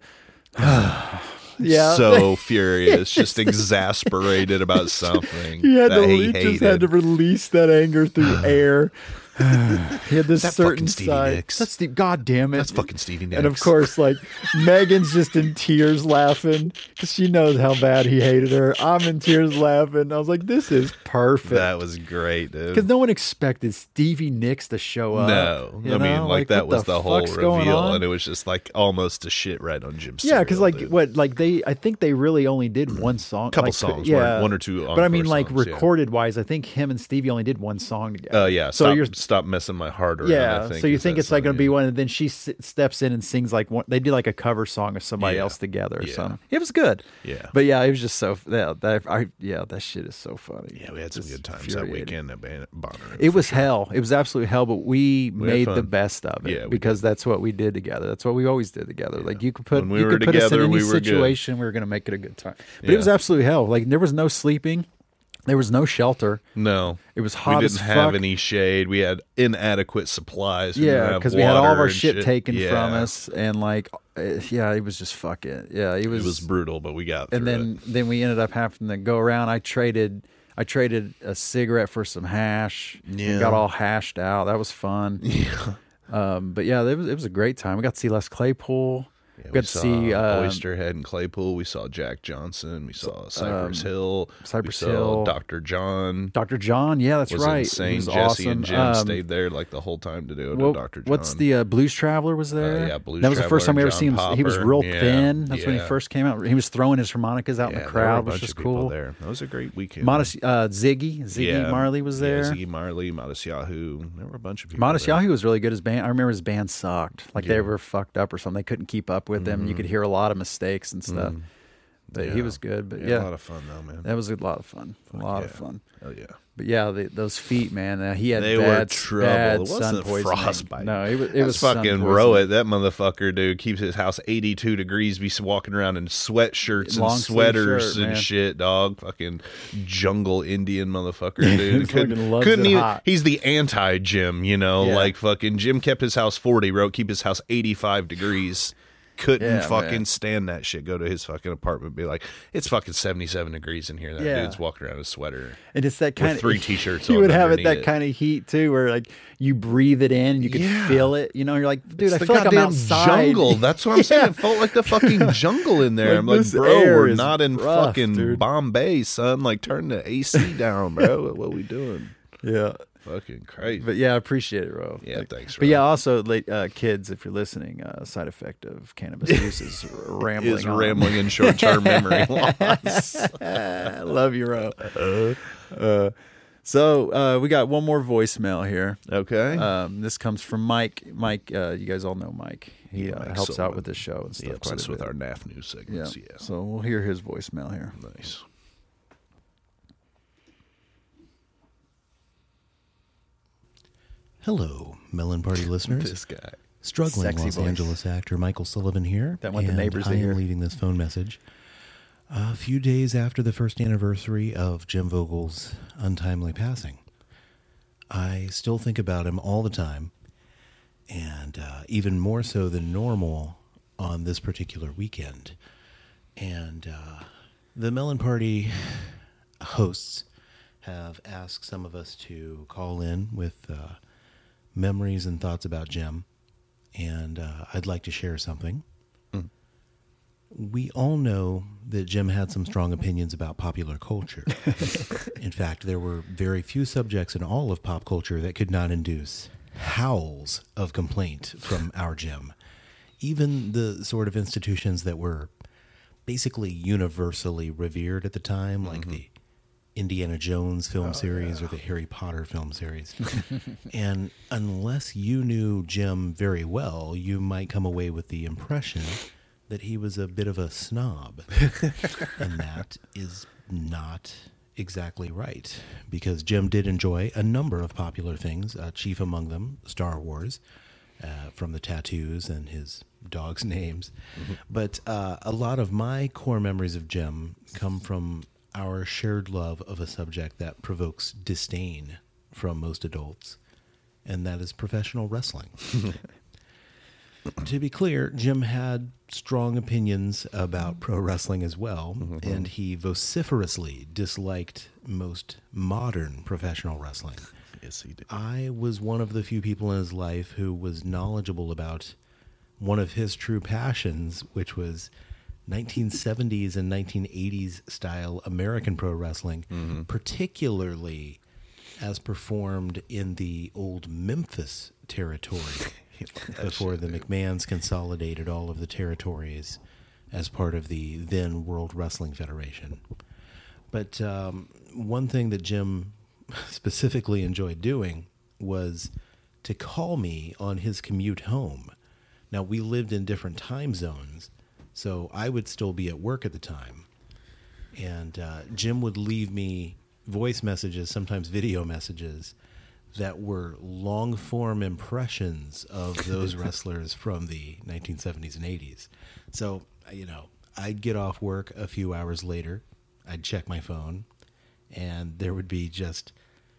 So furious, just exasperated about something. He just had to release that anger through air. He had this certain side. That's Steve. God damn it! That's fucking Stevie Nicks. And of course, Megan's just in tears laughing because she knows how bad he hated her. I'm in tears laughing. I was like, "This is perfect." That was great, dude. Because no one expected Stevie Nicks to show up. No, I mean, that was the whole reveal, and it was just almost a shit right on Jim's. Yeah, because I think they really only did one song, couple songs, one or two. But I mean, recorded wise, I think him and Stevie only did one song together. Yeah. So stop messing my heart around. Yeah, so you think it's going to be one, and then she steps in and sings one. They did a cover song of somebody else together. Yeah. So it was good. Yeah, but it was just so that shit is so funny. Yeah, we had some good times that weekend at Bonnaroo. It was hell. It was absolute hell, but we made the best of it. Yeah, because that's what we did together. That's what we always did together. Yeah. You could put us in any situation. We were going to make it a good time. But it was absolute hell. There was no sleeping. There was no shelter. No. It was hot as fuck. We didn't have any shade. We had inadequate supplies. Because we had all of our shit taken from us. And it was just fuck it. Yeah, it was brutal, but we got through it. Then we ended up having to go around. I traded a cigarette for some hash. Yeah. Got all hashed out. That was fun. Yeah. But yeah, it was a great time. We got to see Les Claypool. Yeah, we got to see Oysterhead and Claypool. We saw Jack Johnson. We saw Cypress Hill. Cypress we saw Hill. Dr. John. Dr. John, yeah, that's was right. Insane. He was Jesse awesome. and Jim stayed there like the whole time to do it. Dr. John. What's the Blues Traveler was there? Yeah, Blues That was the first time we ever Traveler, seen him. John He was Popper. real Yeah, thin. That's when he yeah. first came out. He was throwing his harmonicas out in the there were a crowd, which bunch was of people cool. there. That was a great weekend. Ziggy Marley was there. Yeah, Ziggy Marley, Modest Yahoo. There were a bunch of people. Modest there. Yahoo was really good. His band, I remember his band sucked. Like they were fucked up or something. They couldn't keep up with him. You could hear a lot of mistakes and stuff. But he was good. But a lot of fun though, man. that was a lot of fun. A lot of fun. Oh yeah. But yeah, those feet, man. He had They bad, were trouble. bad It wasn't sun poisoning. frostbite. No, it was That's sun fucking poisoning. Rowett. That motherfucker, dude, keeps his house 82 degrees. Be walking around in sweatshirts and Long sleeve sweaters shirt, and man. shit, dog. Fucking jungle Indian motherfucker, dude. Fucking loves couldn't it even. hot. He's the anti-Jim, you know. Yeah. Like fucking Jim kept his house 40. Wrote keep his house 85 degrees. Couldn't Yeah, fucking man. stand that shit. Go to his fucking apartment, be like, it's fucking 77 degrees in here. That Yeah. dude's walking around in a sweater. And it's that kind with 3 t-shirts You on would have it underneath that it. kind of heat too, where like you breathe it in, you can Yeah. feel it. You know, you're like, dude, It's I the feel like I'm goddamn outside. jungle. That's what I'm saying. It felt like the fucking jungle in there. Like, I'm like, this bro, air we're is not in rough, fucking dude. Bombay, son. Like, turn the AC down, bro. What we doing? Yeah. Fucking crazy. But yeah, I appreciate it, Ro. Yeah, thanks, But Ro. yeah, also, kids, if you're listening, side effect of cannabis use is rambling. Is on. rambling in short-term memory loss. I love you, Ro. So we got one more voicemail here. Okay. This comes from Mike. Mike, you guys all know Mike. He Mike helps out Sullivan. with this show and He stuff helps quite us a with bit. our NAF news Yeah. segments. Yeah. So we'll hear his voicemail here. Nice. Hello, Melon Party listeners. This guy. Struggling Sexy Los voice. Angeles actor Michael Sullivan here. That want the and neighbors to I hear. am leading this phone message a few days after the first anniversary of Jim Vogel's untimely passing. I still think about him all the time, and even more so than normal on this particular weekend. And the Melon Party hosts have asked some of us to call in with memories and thoughts about Jim, and I'd like to share something. We all know that Jim had some strong opinions about popular culture. In fact, there were very few subjects in all of pop culture that could not induce howls of complaint from our Jim. Even the sort of institutions that were basically universally revered at the time, like the Indiana Jones film series or the Harry Potter film series. And unless you knew Jim very well, you might come away with the impression that he was a bit of a snob. And that is not exactly right, because Jim did enjoy a number of popular things, chief among them Star Wars, from the tattoos and his dogs' names. But a lot of my core memories of Jim come from our shared love of a subject that provokes disdain from most adults, and that is professional wrestling. To be clear, Jim had strong opinions about pro wrestling as well, and he vociferously disliked most modern professional wrestling. Yes, he did. I was one of the few people in his life who was knowledgeable about one of his true passions, which was 1970s and 1980s style American pro wrestling, particularly as performed in the old Memphis territory before the McMahons consolidated all of the territories as part of the then World Wrestling Federation. But one thing that Jim specifically enjoyed doing was to call me on his commute home. Now, we lived in different time zones, so I would still be at work at the time. And Jim would leave me voice messages, sometimes video messages, that were long-form impressions of those wrestlers from the 1970s and 80s. So, I'd get off work a few hours later, I'd check my phone, and there would be just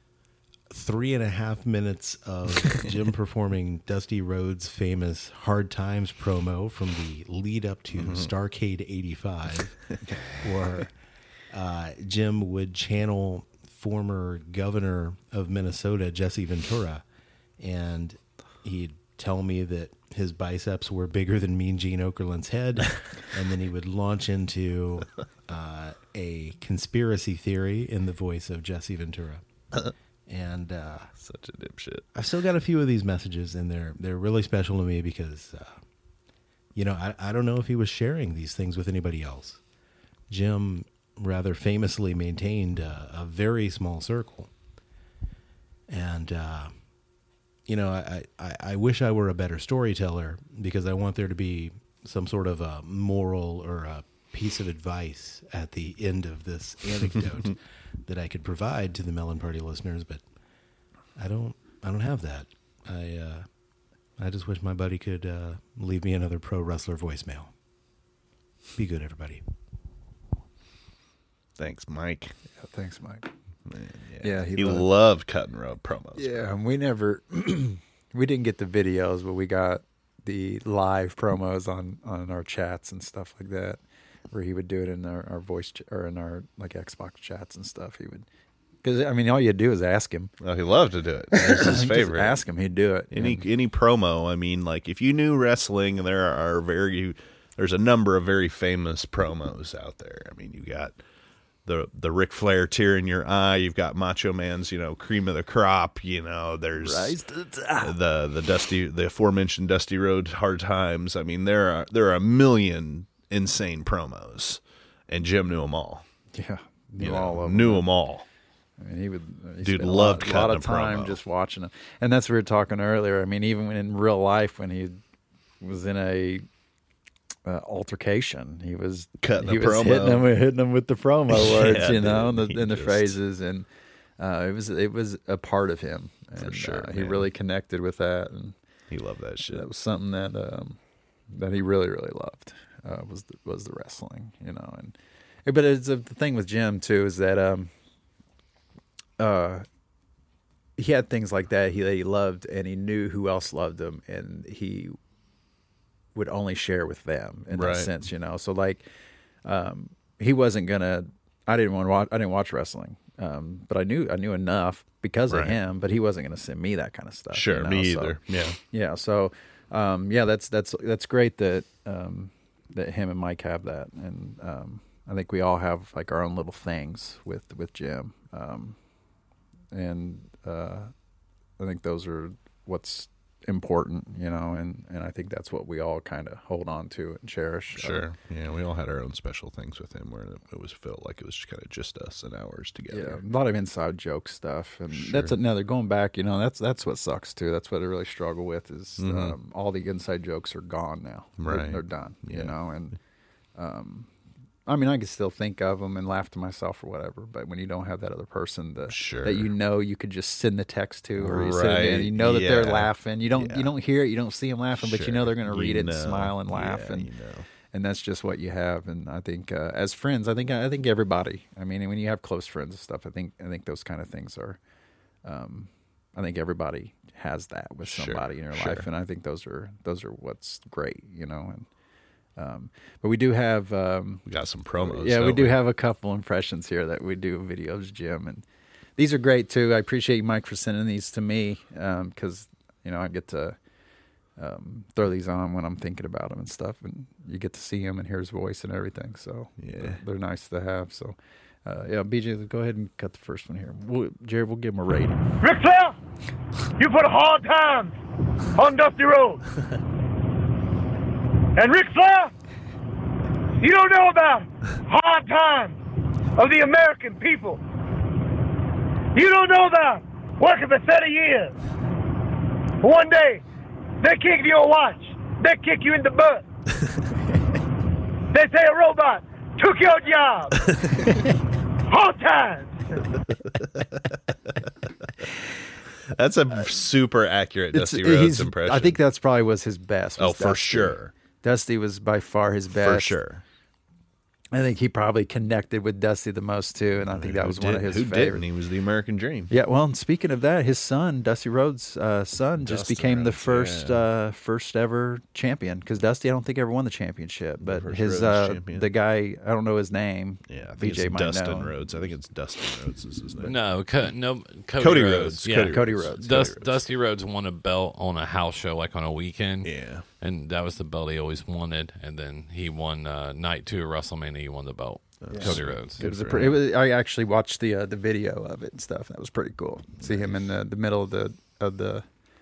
3.5 minutes of Jim performing Dusty Rhodes' famous Hard Times promo from the lead up to Starrcade 85, or Jim would channel former governor of Minnesota, Jesse Ventura, and he'd tell me that his biceps were bigger than Mean Gene Okerlund's head, and then he would launch into a conspiracy theory in the voice of Jesse Ventura. And such a dipshit. I've still got a few of these messages, and they're really special to me because, I don't know if he was sharing these things with anybody else. Jim rather famously maintained a very small circle. And, I wish I were a better storyteller because I want there to be some sort of a moral or a piece of advice at the end of this anecdote that I could provide to the Melon Party listeners, but I don't have that. I just wish my buddy could leave me another pro wrestler voicemail. Be good, everybody. Thanks, Mike. Yeah, thanks, Mike. Man, yeah, he loved cut and road promos. Yeah, and we never, we didn't get the videos, but we got the live promos on our chats and stuff like that, where he would do it in our voice or in our like Xbox chats and stuff. He would, because I mean, all you do is ask him. Oh, he loved to do it. It's his favorite. Just ask him, he'd do it. Any promo. I mean, like if you knew wrestling, there's a number of very famous promos out there. I mean, you got the Ric Flair tear in your eye. You've got Macho Man's, cream of the crop. There's Rise to the top. the aforementioned Dusty Rhodes Hard Times. I mean, there are a million insane promos, and Jim knew them all. Yeah, Knew them all. I mean, he Dude loved a lot of cutting a time promo. just watching him, and that's what we were talking earlier. I mean, even when in real life, when he was in a altercation, he was cutting a promo, hitting him with the promo words, Yeah, and the phrases, and it was a part of him. And, for sure, he really connected with that, and he loved that shit. That was something that he really really loved. Was the wrestling, but it's the thing with Jim too is that he had things like that he loved, and he knew who else loved him, and he would only share with them in that sense, So like, he wasn't gonna. I didn't watch wrestling, but I knew enough because of him. But he wasn't gonna send me that kind of stuff. Sure, me either. Yeah. So, that's great that that him and Mike have that, and I think we all have like our own little things with Jim, and I think those are what's important, and I think that's what we all kind of hold on to and cherish. Sure. Yeah, we all had our own special things with him where it felt like it was kind of just us and ours together. Yeah, a lot of inside joke stuff, and that's another going back. That's what sucks too. That's what I really struggle with is all the inside jokes are gone now. Right, they're done. And I mean, I can still think of them and laugh to myself or whatever, but when you don't have that other person that you could just send the text to, or you send it in, that they're laughing. You don't hear it, you don't see them laughing, but they're going to read it and smile and laugh, and that's just what you have. And I think as friends, I think everybody. I mean, when you have close friends and stuff, I think those kind of things are. I think everybody has that with somebody in your life, and I think those are what's great, and. But we do have we got some promos. Yeah, we do have a couple impressions here that we do videos, Jim, and these are great too. I appreciate you, Mike, for sending these to me because I get to throw these on when I'm thinking about them and stuff, and you get to see him and hear his voice and everything. So they're nice to have. So BJ, go ahead and cut the first one here. Jared, we'll give him a rating. Ric Flair, you put hard times on Dusty Rhodes. And Ric Flair, you don't know about hard times of the American people. You don't know about working for 30 years. One day, they kick your watch. They kick you in the butt. They say a robot took your job. Hard times. That's a super accurate Dusty Rhodes impression. I think that's probably was his best. For sure. Dusty was by far his best. For sure. I think he probably connected with Dusty the most too, and I think that was one of his favorites. Didn't? He was the American Dream. Yeah, well, and speaking of that, his son, Dusty Rhodes' son, just became the first ever champion. Because Dusty, I don't think ever won the championship, but his the guy, I don't know his name. Yeah, I think BJ it's might Dustin know. Rhodes. I think it's Dustin Rhodes is his name. No, Cody Rhodes. Yeah, Cody Rhodes. Dusty Rhodes won a belt on a house show, like on a weekend. Yeah. And that was the belt he always wanted. And then he won night 2 of WrestleMania. He won the belt. Cody Rhodes. I actually watched the video of it and stuff. That was pretty cool. See him in the middle of the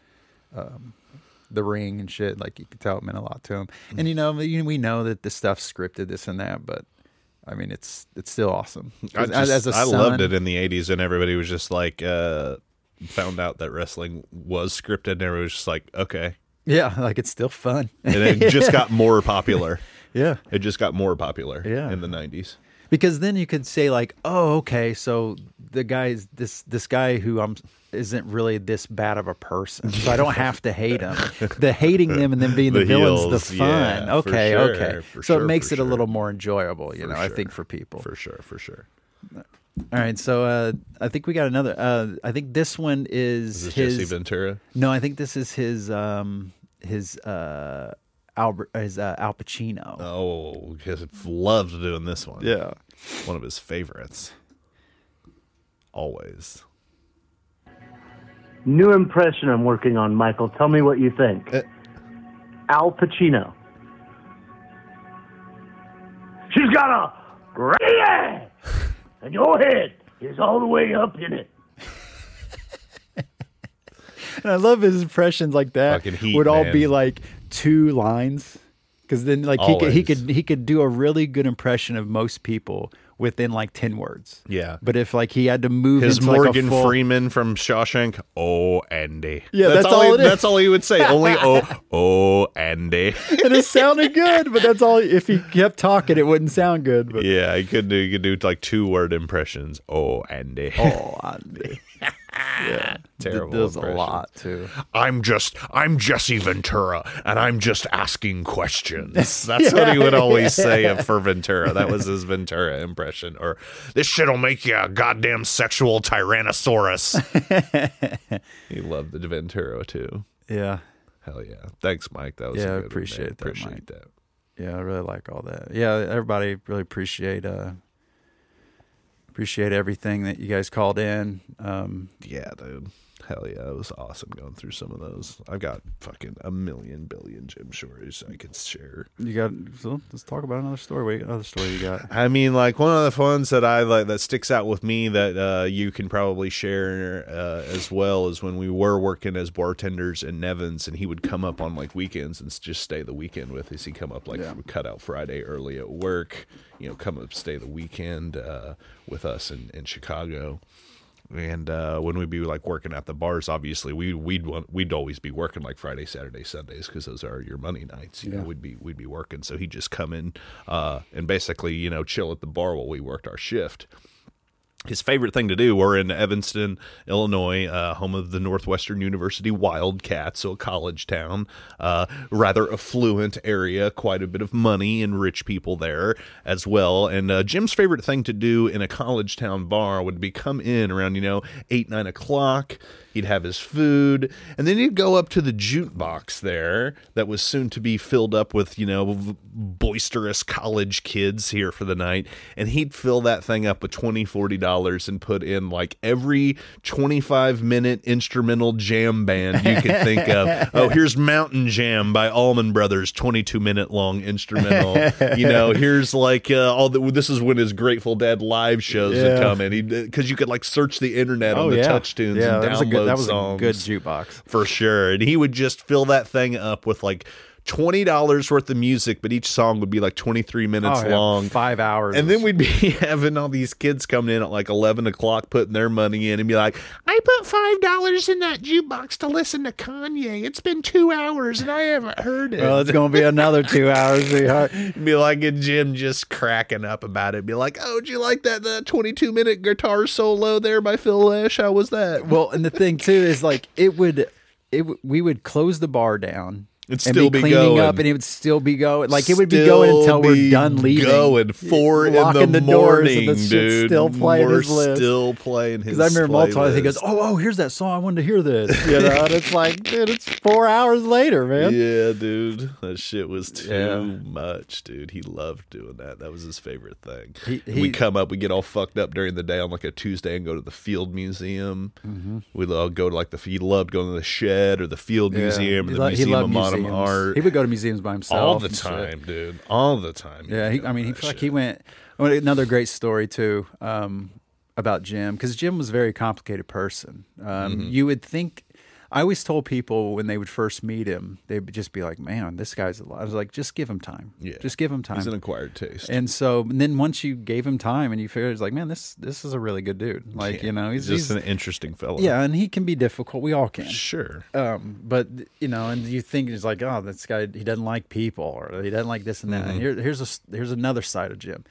ring and shit. Like, you could tell it meant a lot to him. And we know that this stuff's scripted, this and that, but I mean, it's still awesome. I loved it in the 80s, and everybody was just like, found out that wrestling was scripted, and everybody was just like, okay. Yeah, like, it's still fun. And it just got more popular. Yeah. It just got more popular in the 90s. Because then you could say, like, oh, okay, so the guy's this guy who isn't really this bad of a person, so I don't have to hate him. The hating them and then being the villains, the fun. Okay, okay. So it makes it a little more enjoyable, I think, for people. For sure. All right, so I think we got another. I think this one is his. Jesse Ventura? No, I think this is his Al Pacino. Oh, he loved doing this one. Yeah. One of his favorites. Always. New impression I'm working on, Michael. Tell me what you think. Al Pacino. She's got a great ass, and your head is all the way up in it. And I love his impressions like that. Would all be like 2 lines, because then like he could do a really good impression of most people within like 10 words. Yeah. But if like he had to move his into Morgan like Freeman from Shawshank, oh Andy. Yeah, that's all it is. That's all he would say. Only oh Andy. And it sounded good, but that's all. If he kept talking, it wouldn't sound good. But. Yeah, he could do like 2-word impressions. Oh Andy. Oh Andy. Yeah, terrible. There's a lot too. I'm Jesse Ventura, and I'm just asking questions. That's what he would always say for Ventura. That was his Ventura impression. Or, this shit'll make you a goddamn sexual tyrannosaurus. He loved the Ventura too. Yeah. Hell yeah. Thanks, Mike. That was a good appreciate one, that. Appreciate that. Yeah, I really like all that. Yeah, everybody really appreciate everything that you guys called in. Yeah, dude. Hell yeah, it was awesome going through some of those. I've got fucking a million billion Jim stories I could share. So let's talk about another story. Another story you got? I mean, like, one of the ones that I like that sticks out with me that you can probably share as well is when we were working as bartenders in Nevins, and he would come up on like weekends and just stay the weekend with us. He'd come up cut out Friday early at work, come up stay the weekend with us in Chicago. And when we'd be like working at the bars, obviously we'd always be working like Friday, Saturday, Sundays, because those are your money nights. You know, we'd be working. So he'd just come in and basically chill at the bar while we worked our shift. His favorite thing to do, we're in Evanston, Illinois, home of the Northwestern University Wildcats, so a college town, rather affluent area, quite a bit of money and rich people there as well. And Jim's favorite thing to do in a college town bar would be come in around, 8, 9 o'clock. He'd have his food, and then he'd go up to the jukebox there that was soon to be filled up with, boisterous college kids here for the night, and he'd fill that thing up with $20, $40 and put in like every 25-minute instrumental jam band you could think of. Oh, here's Mountain Jam by Allman Brothers, 22-minute long instrumental. Here's like this is when his Grateful Dead live shows would come in, because you could like search the internet on the touch tunes and download that was songs. A good jukebox for sure. And he would just fill that thing up with like $20 worth of music, but each song would be like 23 minutes long, 5 hours. And then we'd be having all these kids coming in at like 11 o'clock putting their money in and be like, I put $5 in that jukebox to listen to Kanye. It's been 2 hours and I haven't heard it. Well, it's going to be another 2 hours, sweetheart. Be like a Jim just cracking up about it. Be like, oh, did you like that 22-minute guitar solo there by Phil Lesh? How was that? Well, and the thing too is like we would close the bar down. It'd and still be be cleaning going. up, and it would still be going. Like it would be going until we're done leaving. Going 4 Locking in the doors, morning, and the shit's dude. still playing We're his list. still playing his. Because I remember multiple times he playlist. goes, "Oh, here's that song. I wanted to hear this." You know, and it's like, dude, it's 4 hours later, man. Yeah, dude, that shit was too Yeah. much, dude. He loved doing that. That was his favorite thing. He- We come up, we get all fucked up during the day on like a Tuesday and go to the Field Museum. Mm-hmm. We'd all go to like he loved going to the Shed or the Field Yeah. Museum or He the lo- he Museum loved of Modern museums. Art. He would go to museums by himself all the and shit. time, dude. All the time. Yeah, He'd I mean, he do felt like that he shit. went. Another great story too about Jim, because Jim was a very complicated person. Mm-hmm. You would think. I always told people when they would first meet him, they would just be like, "Man, this guy's a lot." I was like, "Just give him time. Yeah. Just give him time." He's an acquired taste. And then once you gave him time, and you figured, it's like, "Man, this is a really good dude." Like he's just an interesting fellow. yeah, and he can be difficult. We all can. Sure. But and you think it's like, oh, this guy, he doesn't like people, or he doesn't like this and that. And here's another side of Jim.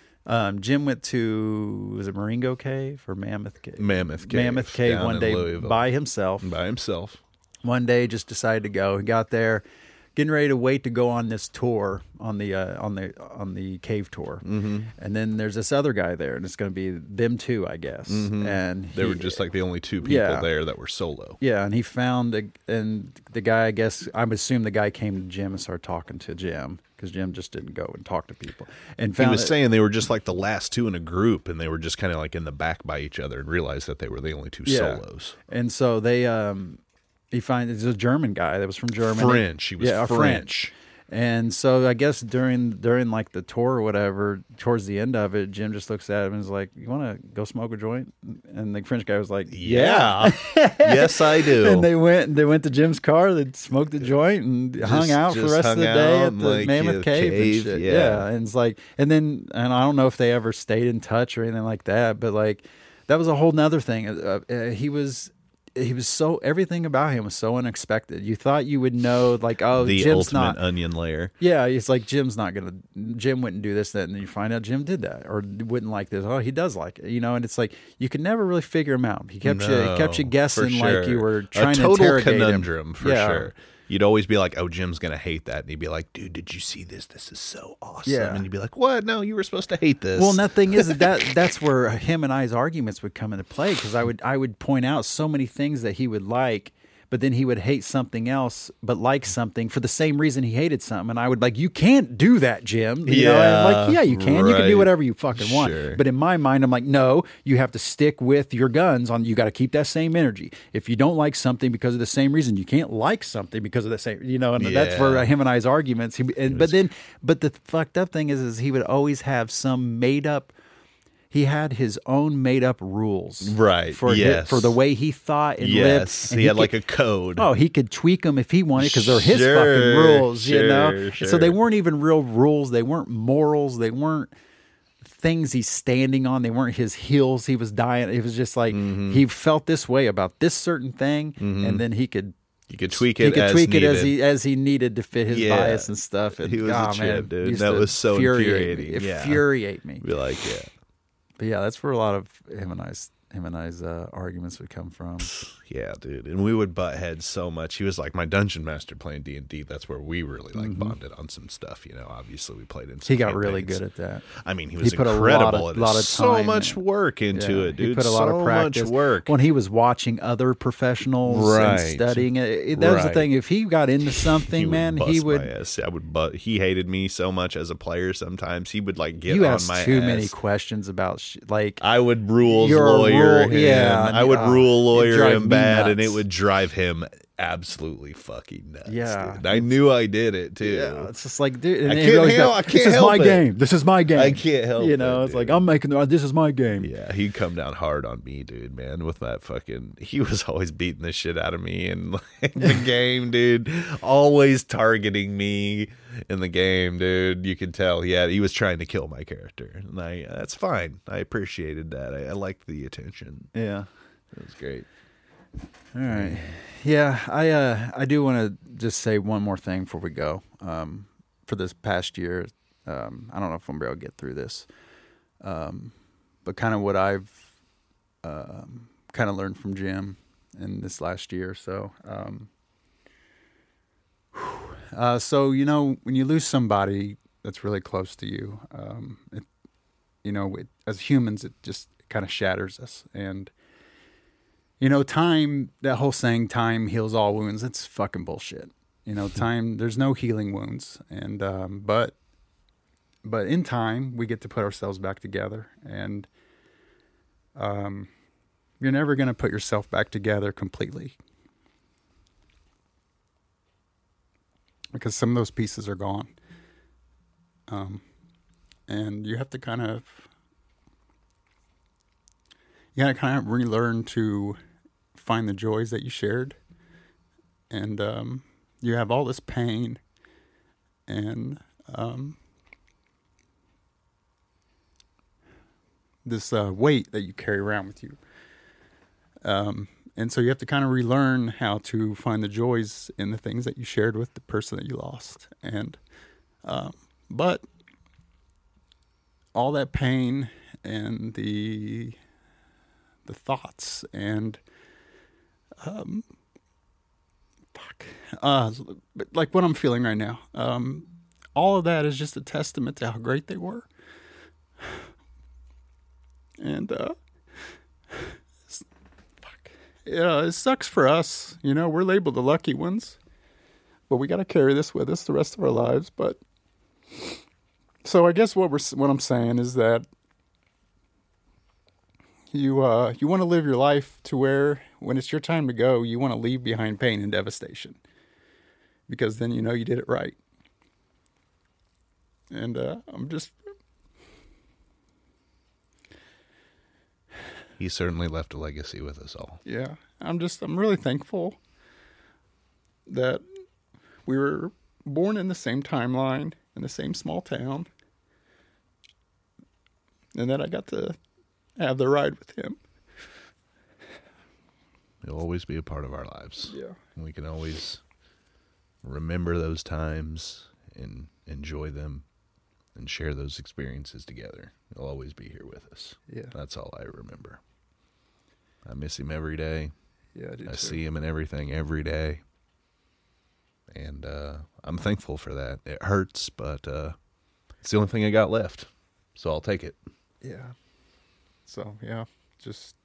Jim went to, was it Marengo Cave or Mammoth Cave? Mammoth Cave. Mammoth Cave down one in day Louisville. by himself. By himself. One day, just decided to go. He got there, getting ready to wait to go on this tour on the cave tour. Mm-hmm. And then there's this other guy there, and it's going to be them two, I guess. Mm-hmm. And They were just like the only two people Yeah. there that were solo. Yeah, and he found and the guy, I guess, I would assume the guy came to Jim and started talking to Jim, because Jim just didn't go and talk to people. And He found was saying they were just like the last two in a group, and they were just kind of like in the back by each other, and realized that they were the only two solos. And so they, he finds it's a German guy that was from Germany. French. He was French. And so I guess during like the tour or whatever, towards the end of it, Jim just looks at him and is like, "You want to go smoke a joint?" And the French guy was like, Yeah. Yes, I do. And they went to Jim's car, they smoked the joint and hung out for the rest of the day at the like, Mammoth Cave and shit. Yeah. And it's like, and I don't know if they ever stayed in touch or anything like that, but like that was a whole nother thing. He was so, everything about him was so unexpected. You thought you would know, like, oh, the Jim's ultimate not onion layer. Yeah, it's like Jim wouldn't do this, that, and then you find out Jim did that or wouldn't like this. Oh, he does like it, and it's like you could never really figure him out. He kept you guessing, for sure. like you were trying a to total interrogate conundrum him. for sure. You'd always be like, "Oh, Jim's gonna hate that," and he'd be like, "Dude, did you see this? This is so awesome." Yeah. And you'd be like, "What? No, you were supposed to hate this." Well, and that thing is that's where him and I's arguments would come into play, because I would point out so many things that he would like, but then he would hate something else, but like something for the same reason he hated something. And I would like, "You can't do that, Jim." You know? And I'm like, yeah, you can. You can do whatever you fucking want. Sure. But in my mind, I'm like, no, you have to stick with your guns on. You got to keep that same energy. If you don't like something because of the same reason, you can't like something because of the same. And that's where him and I's arguments. But the fucked up thing is he would always have some made up. He had his own made up rules, Right, For yes. for the way he thought and lived. yes, And he had like could, a code. Oh, he could tweak them if he wanted, because they're his Sure, fucking rules, sure. So they weren't even real rules. They weren't morals. They weren't things he's standing on. They weren't his heels he was dying. It was just like he felt this way about this certain thing, and then he could. You could tweak it. He could as tweak needed. it as he needed to fit his Yeah. bias and stuff. And He was a chip, dude. used That to was so infuriating. Me. Yeah. Infuriate me. Be like, yeah. But yeah, that's where a lot of him and I's arguments would come from. Yeah, dude. And we would butt heads so much. He was like my dungeon master playing D&D. That's where we really bonded on some stuff. Obviously we played in some He got really campaigns. good at that. I mean, he was put incredible. a lot of so time much work into it, dude. He put a lot so of practice. much work. When he was watching other professionals and Right. studying it, that was the Right. thing. If he got into something, he would man, bust he my would. ass. He hated me so much as a player. Sometimes he would like get You on asked my too ass. many questions about like. I would rules You're a lawyer rule- him. yeah, I would rule it'd lawyer drive him me bad, and nuts. it would drive him absolutely fucking nuts. Yeah. dude. I knew I did it too. Yeah, it's just like, dude. And I then can't he always help- go, I can't this is help my it. game. This is my game. I can't help You know, it, it's like dude. I'm making. This is my game. Yeah, he'd come down hard on me, dude, man, with that fucking... He was always beating the shit out of me in like, the game, dude. Always targeting me in the game, dude. You could tell he was trying to kill my character. And that's fine. I appreciated that. I liked the attention. Yeah. It was great. All right. Yeah, I do want to just say one more thing before we go. For this past year, I don't know if I'm able to get through this, but kind of what I've kind of learned from Jim in this last year. So, So, when you lose somebody that's really close to you, as humans, it just kind of shatters us. And, time, that whole saying, time heals all wounds, it's fucking bullshit. Time, there's no healing wounds. And, but in time, we get to put ourselves back together. And, you're never going to put yourself back together completely. Because some of those pieces are gone. And you have to kind of relearn to find the joys that you shared. And you have all this pain and this weight that you carry around with you. And so you have to kind of relearn how to find the joys in the things that you shared with the person that you lost. And, but all that pain and the thoughts and, like what I'm feeling right now, all of that is just a testament to how great they were. And, it sucks for us. We're labeled the lucky ones, but we got to carry this with us the rest of our lives. But so I guess what I'm saying is that you want to live your life to where when it's your time to go, you want to leave behind pain and devastation, because then you did it right. And He certainly left a legacy with us all. Yeah. I'm really thankful that we were born in the same timeline, in the same small town, and that I got to have the ride with him. He'll always be a part of our lives. Yeah. And we can always remember those times and enjoy them and share those experiences together. He'll always be here with us. Yeah. That's all I remember. I miss him every day. Yeah, I do too. See him in everything every day. And I'm thankful for that. It hurts, but it's the only thing I got left. So I'll take it. Yeah. So, yeah, just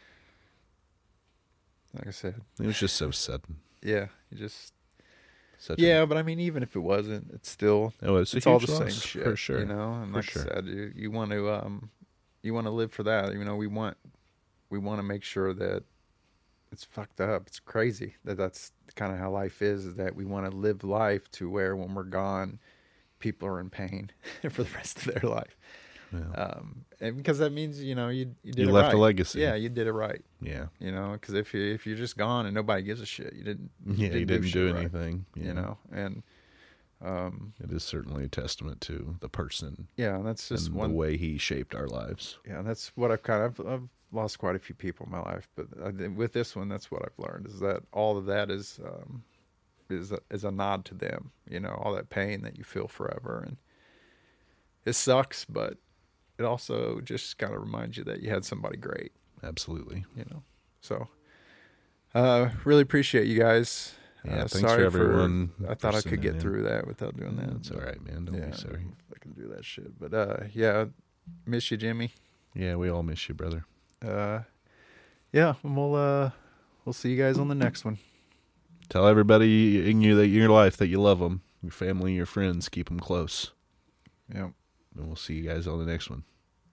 like I said. It was just so sudden. Yeah, you just... But I mean, even if it wasn't, it's still... it's all the same shit, for sure. And like I said, you want to live for that. We want to make sure that it's fucked up. It's crazy that's kind of how life is that we want to live life to where when we're gone, people are in pain for the rest of their life. Yeah. And because that means, you did it right. You left a legacy. Yeah, you did it right. Yeah. Because if you're just gone and nobody gives a shit, you didn't do anything. Right, and it is certainly a testament to the person. Yeah, that's just the way he shaped our lives. Yeah, that's what I've lost quite a few people in my life, but with this one, that's what I've learned is that all of that is a nod to them. All that pain that you feel forever, and it sucks, but it also just kind of reminds you that you had somebody great. Absolutely. So really appreciate you guys. Yeah, thanks sorry for everyone. I thought I could get through that without doing that. It's all right, man. Don't be sorry. I can do that shit. But miss you, Jimmy. Yeah, we all miss you, brother. And we'll see you guys on the next one. Tell everybody in your life that you love them, your family, your friends. Keep them close. Yeah. And we'll see you guys on the next one.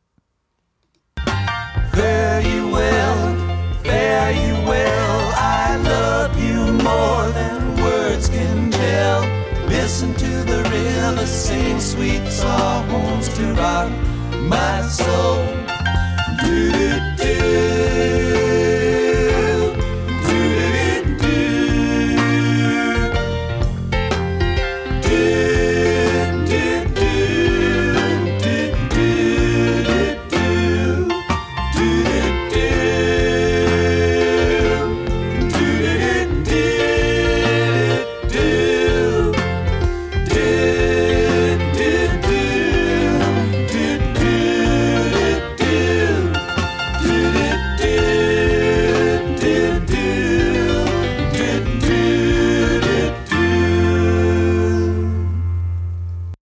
Fare you well, I love you more than words can tell. Listen to the river sing sweet songs to rock my soul.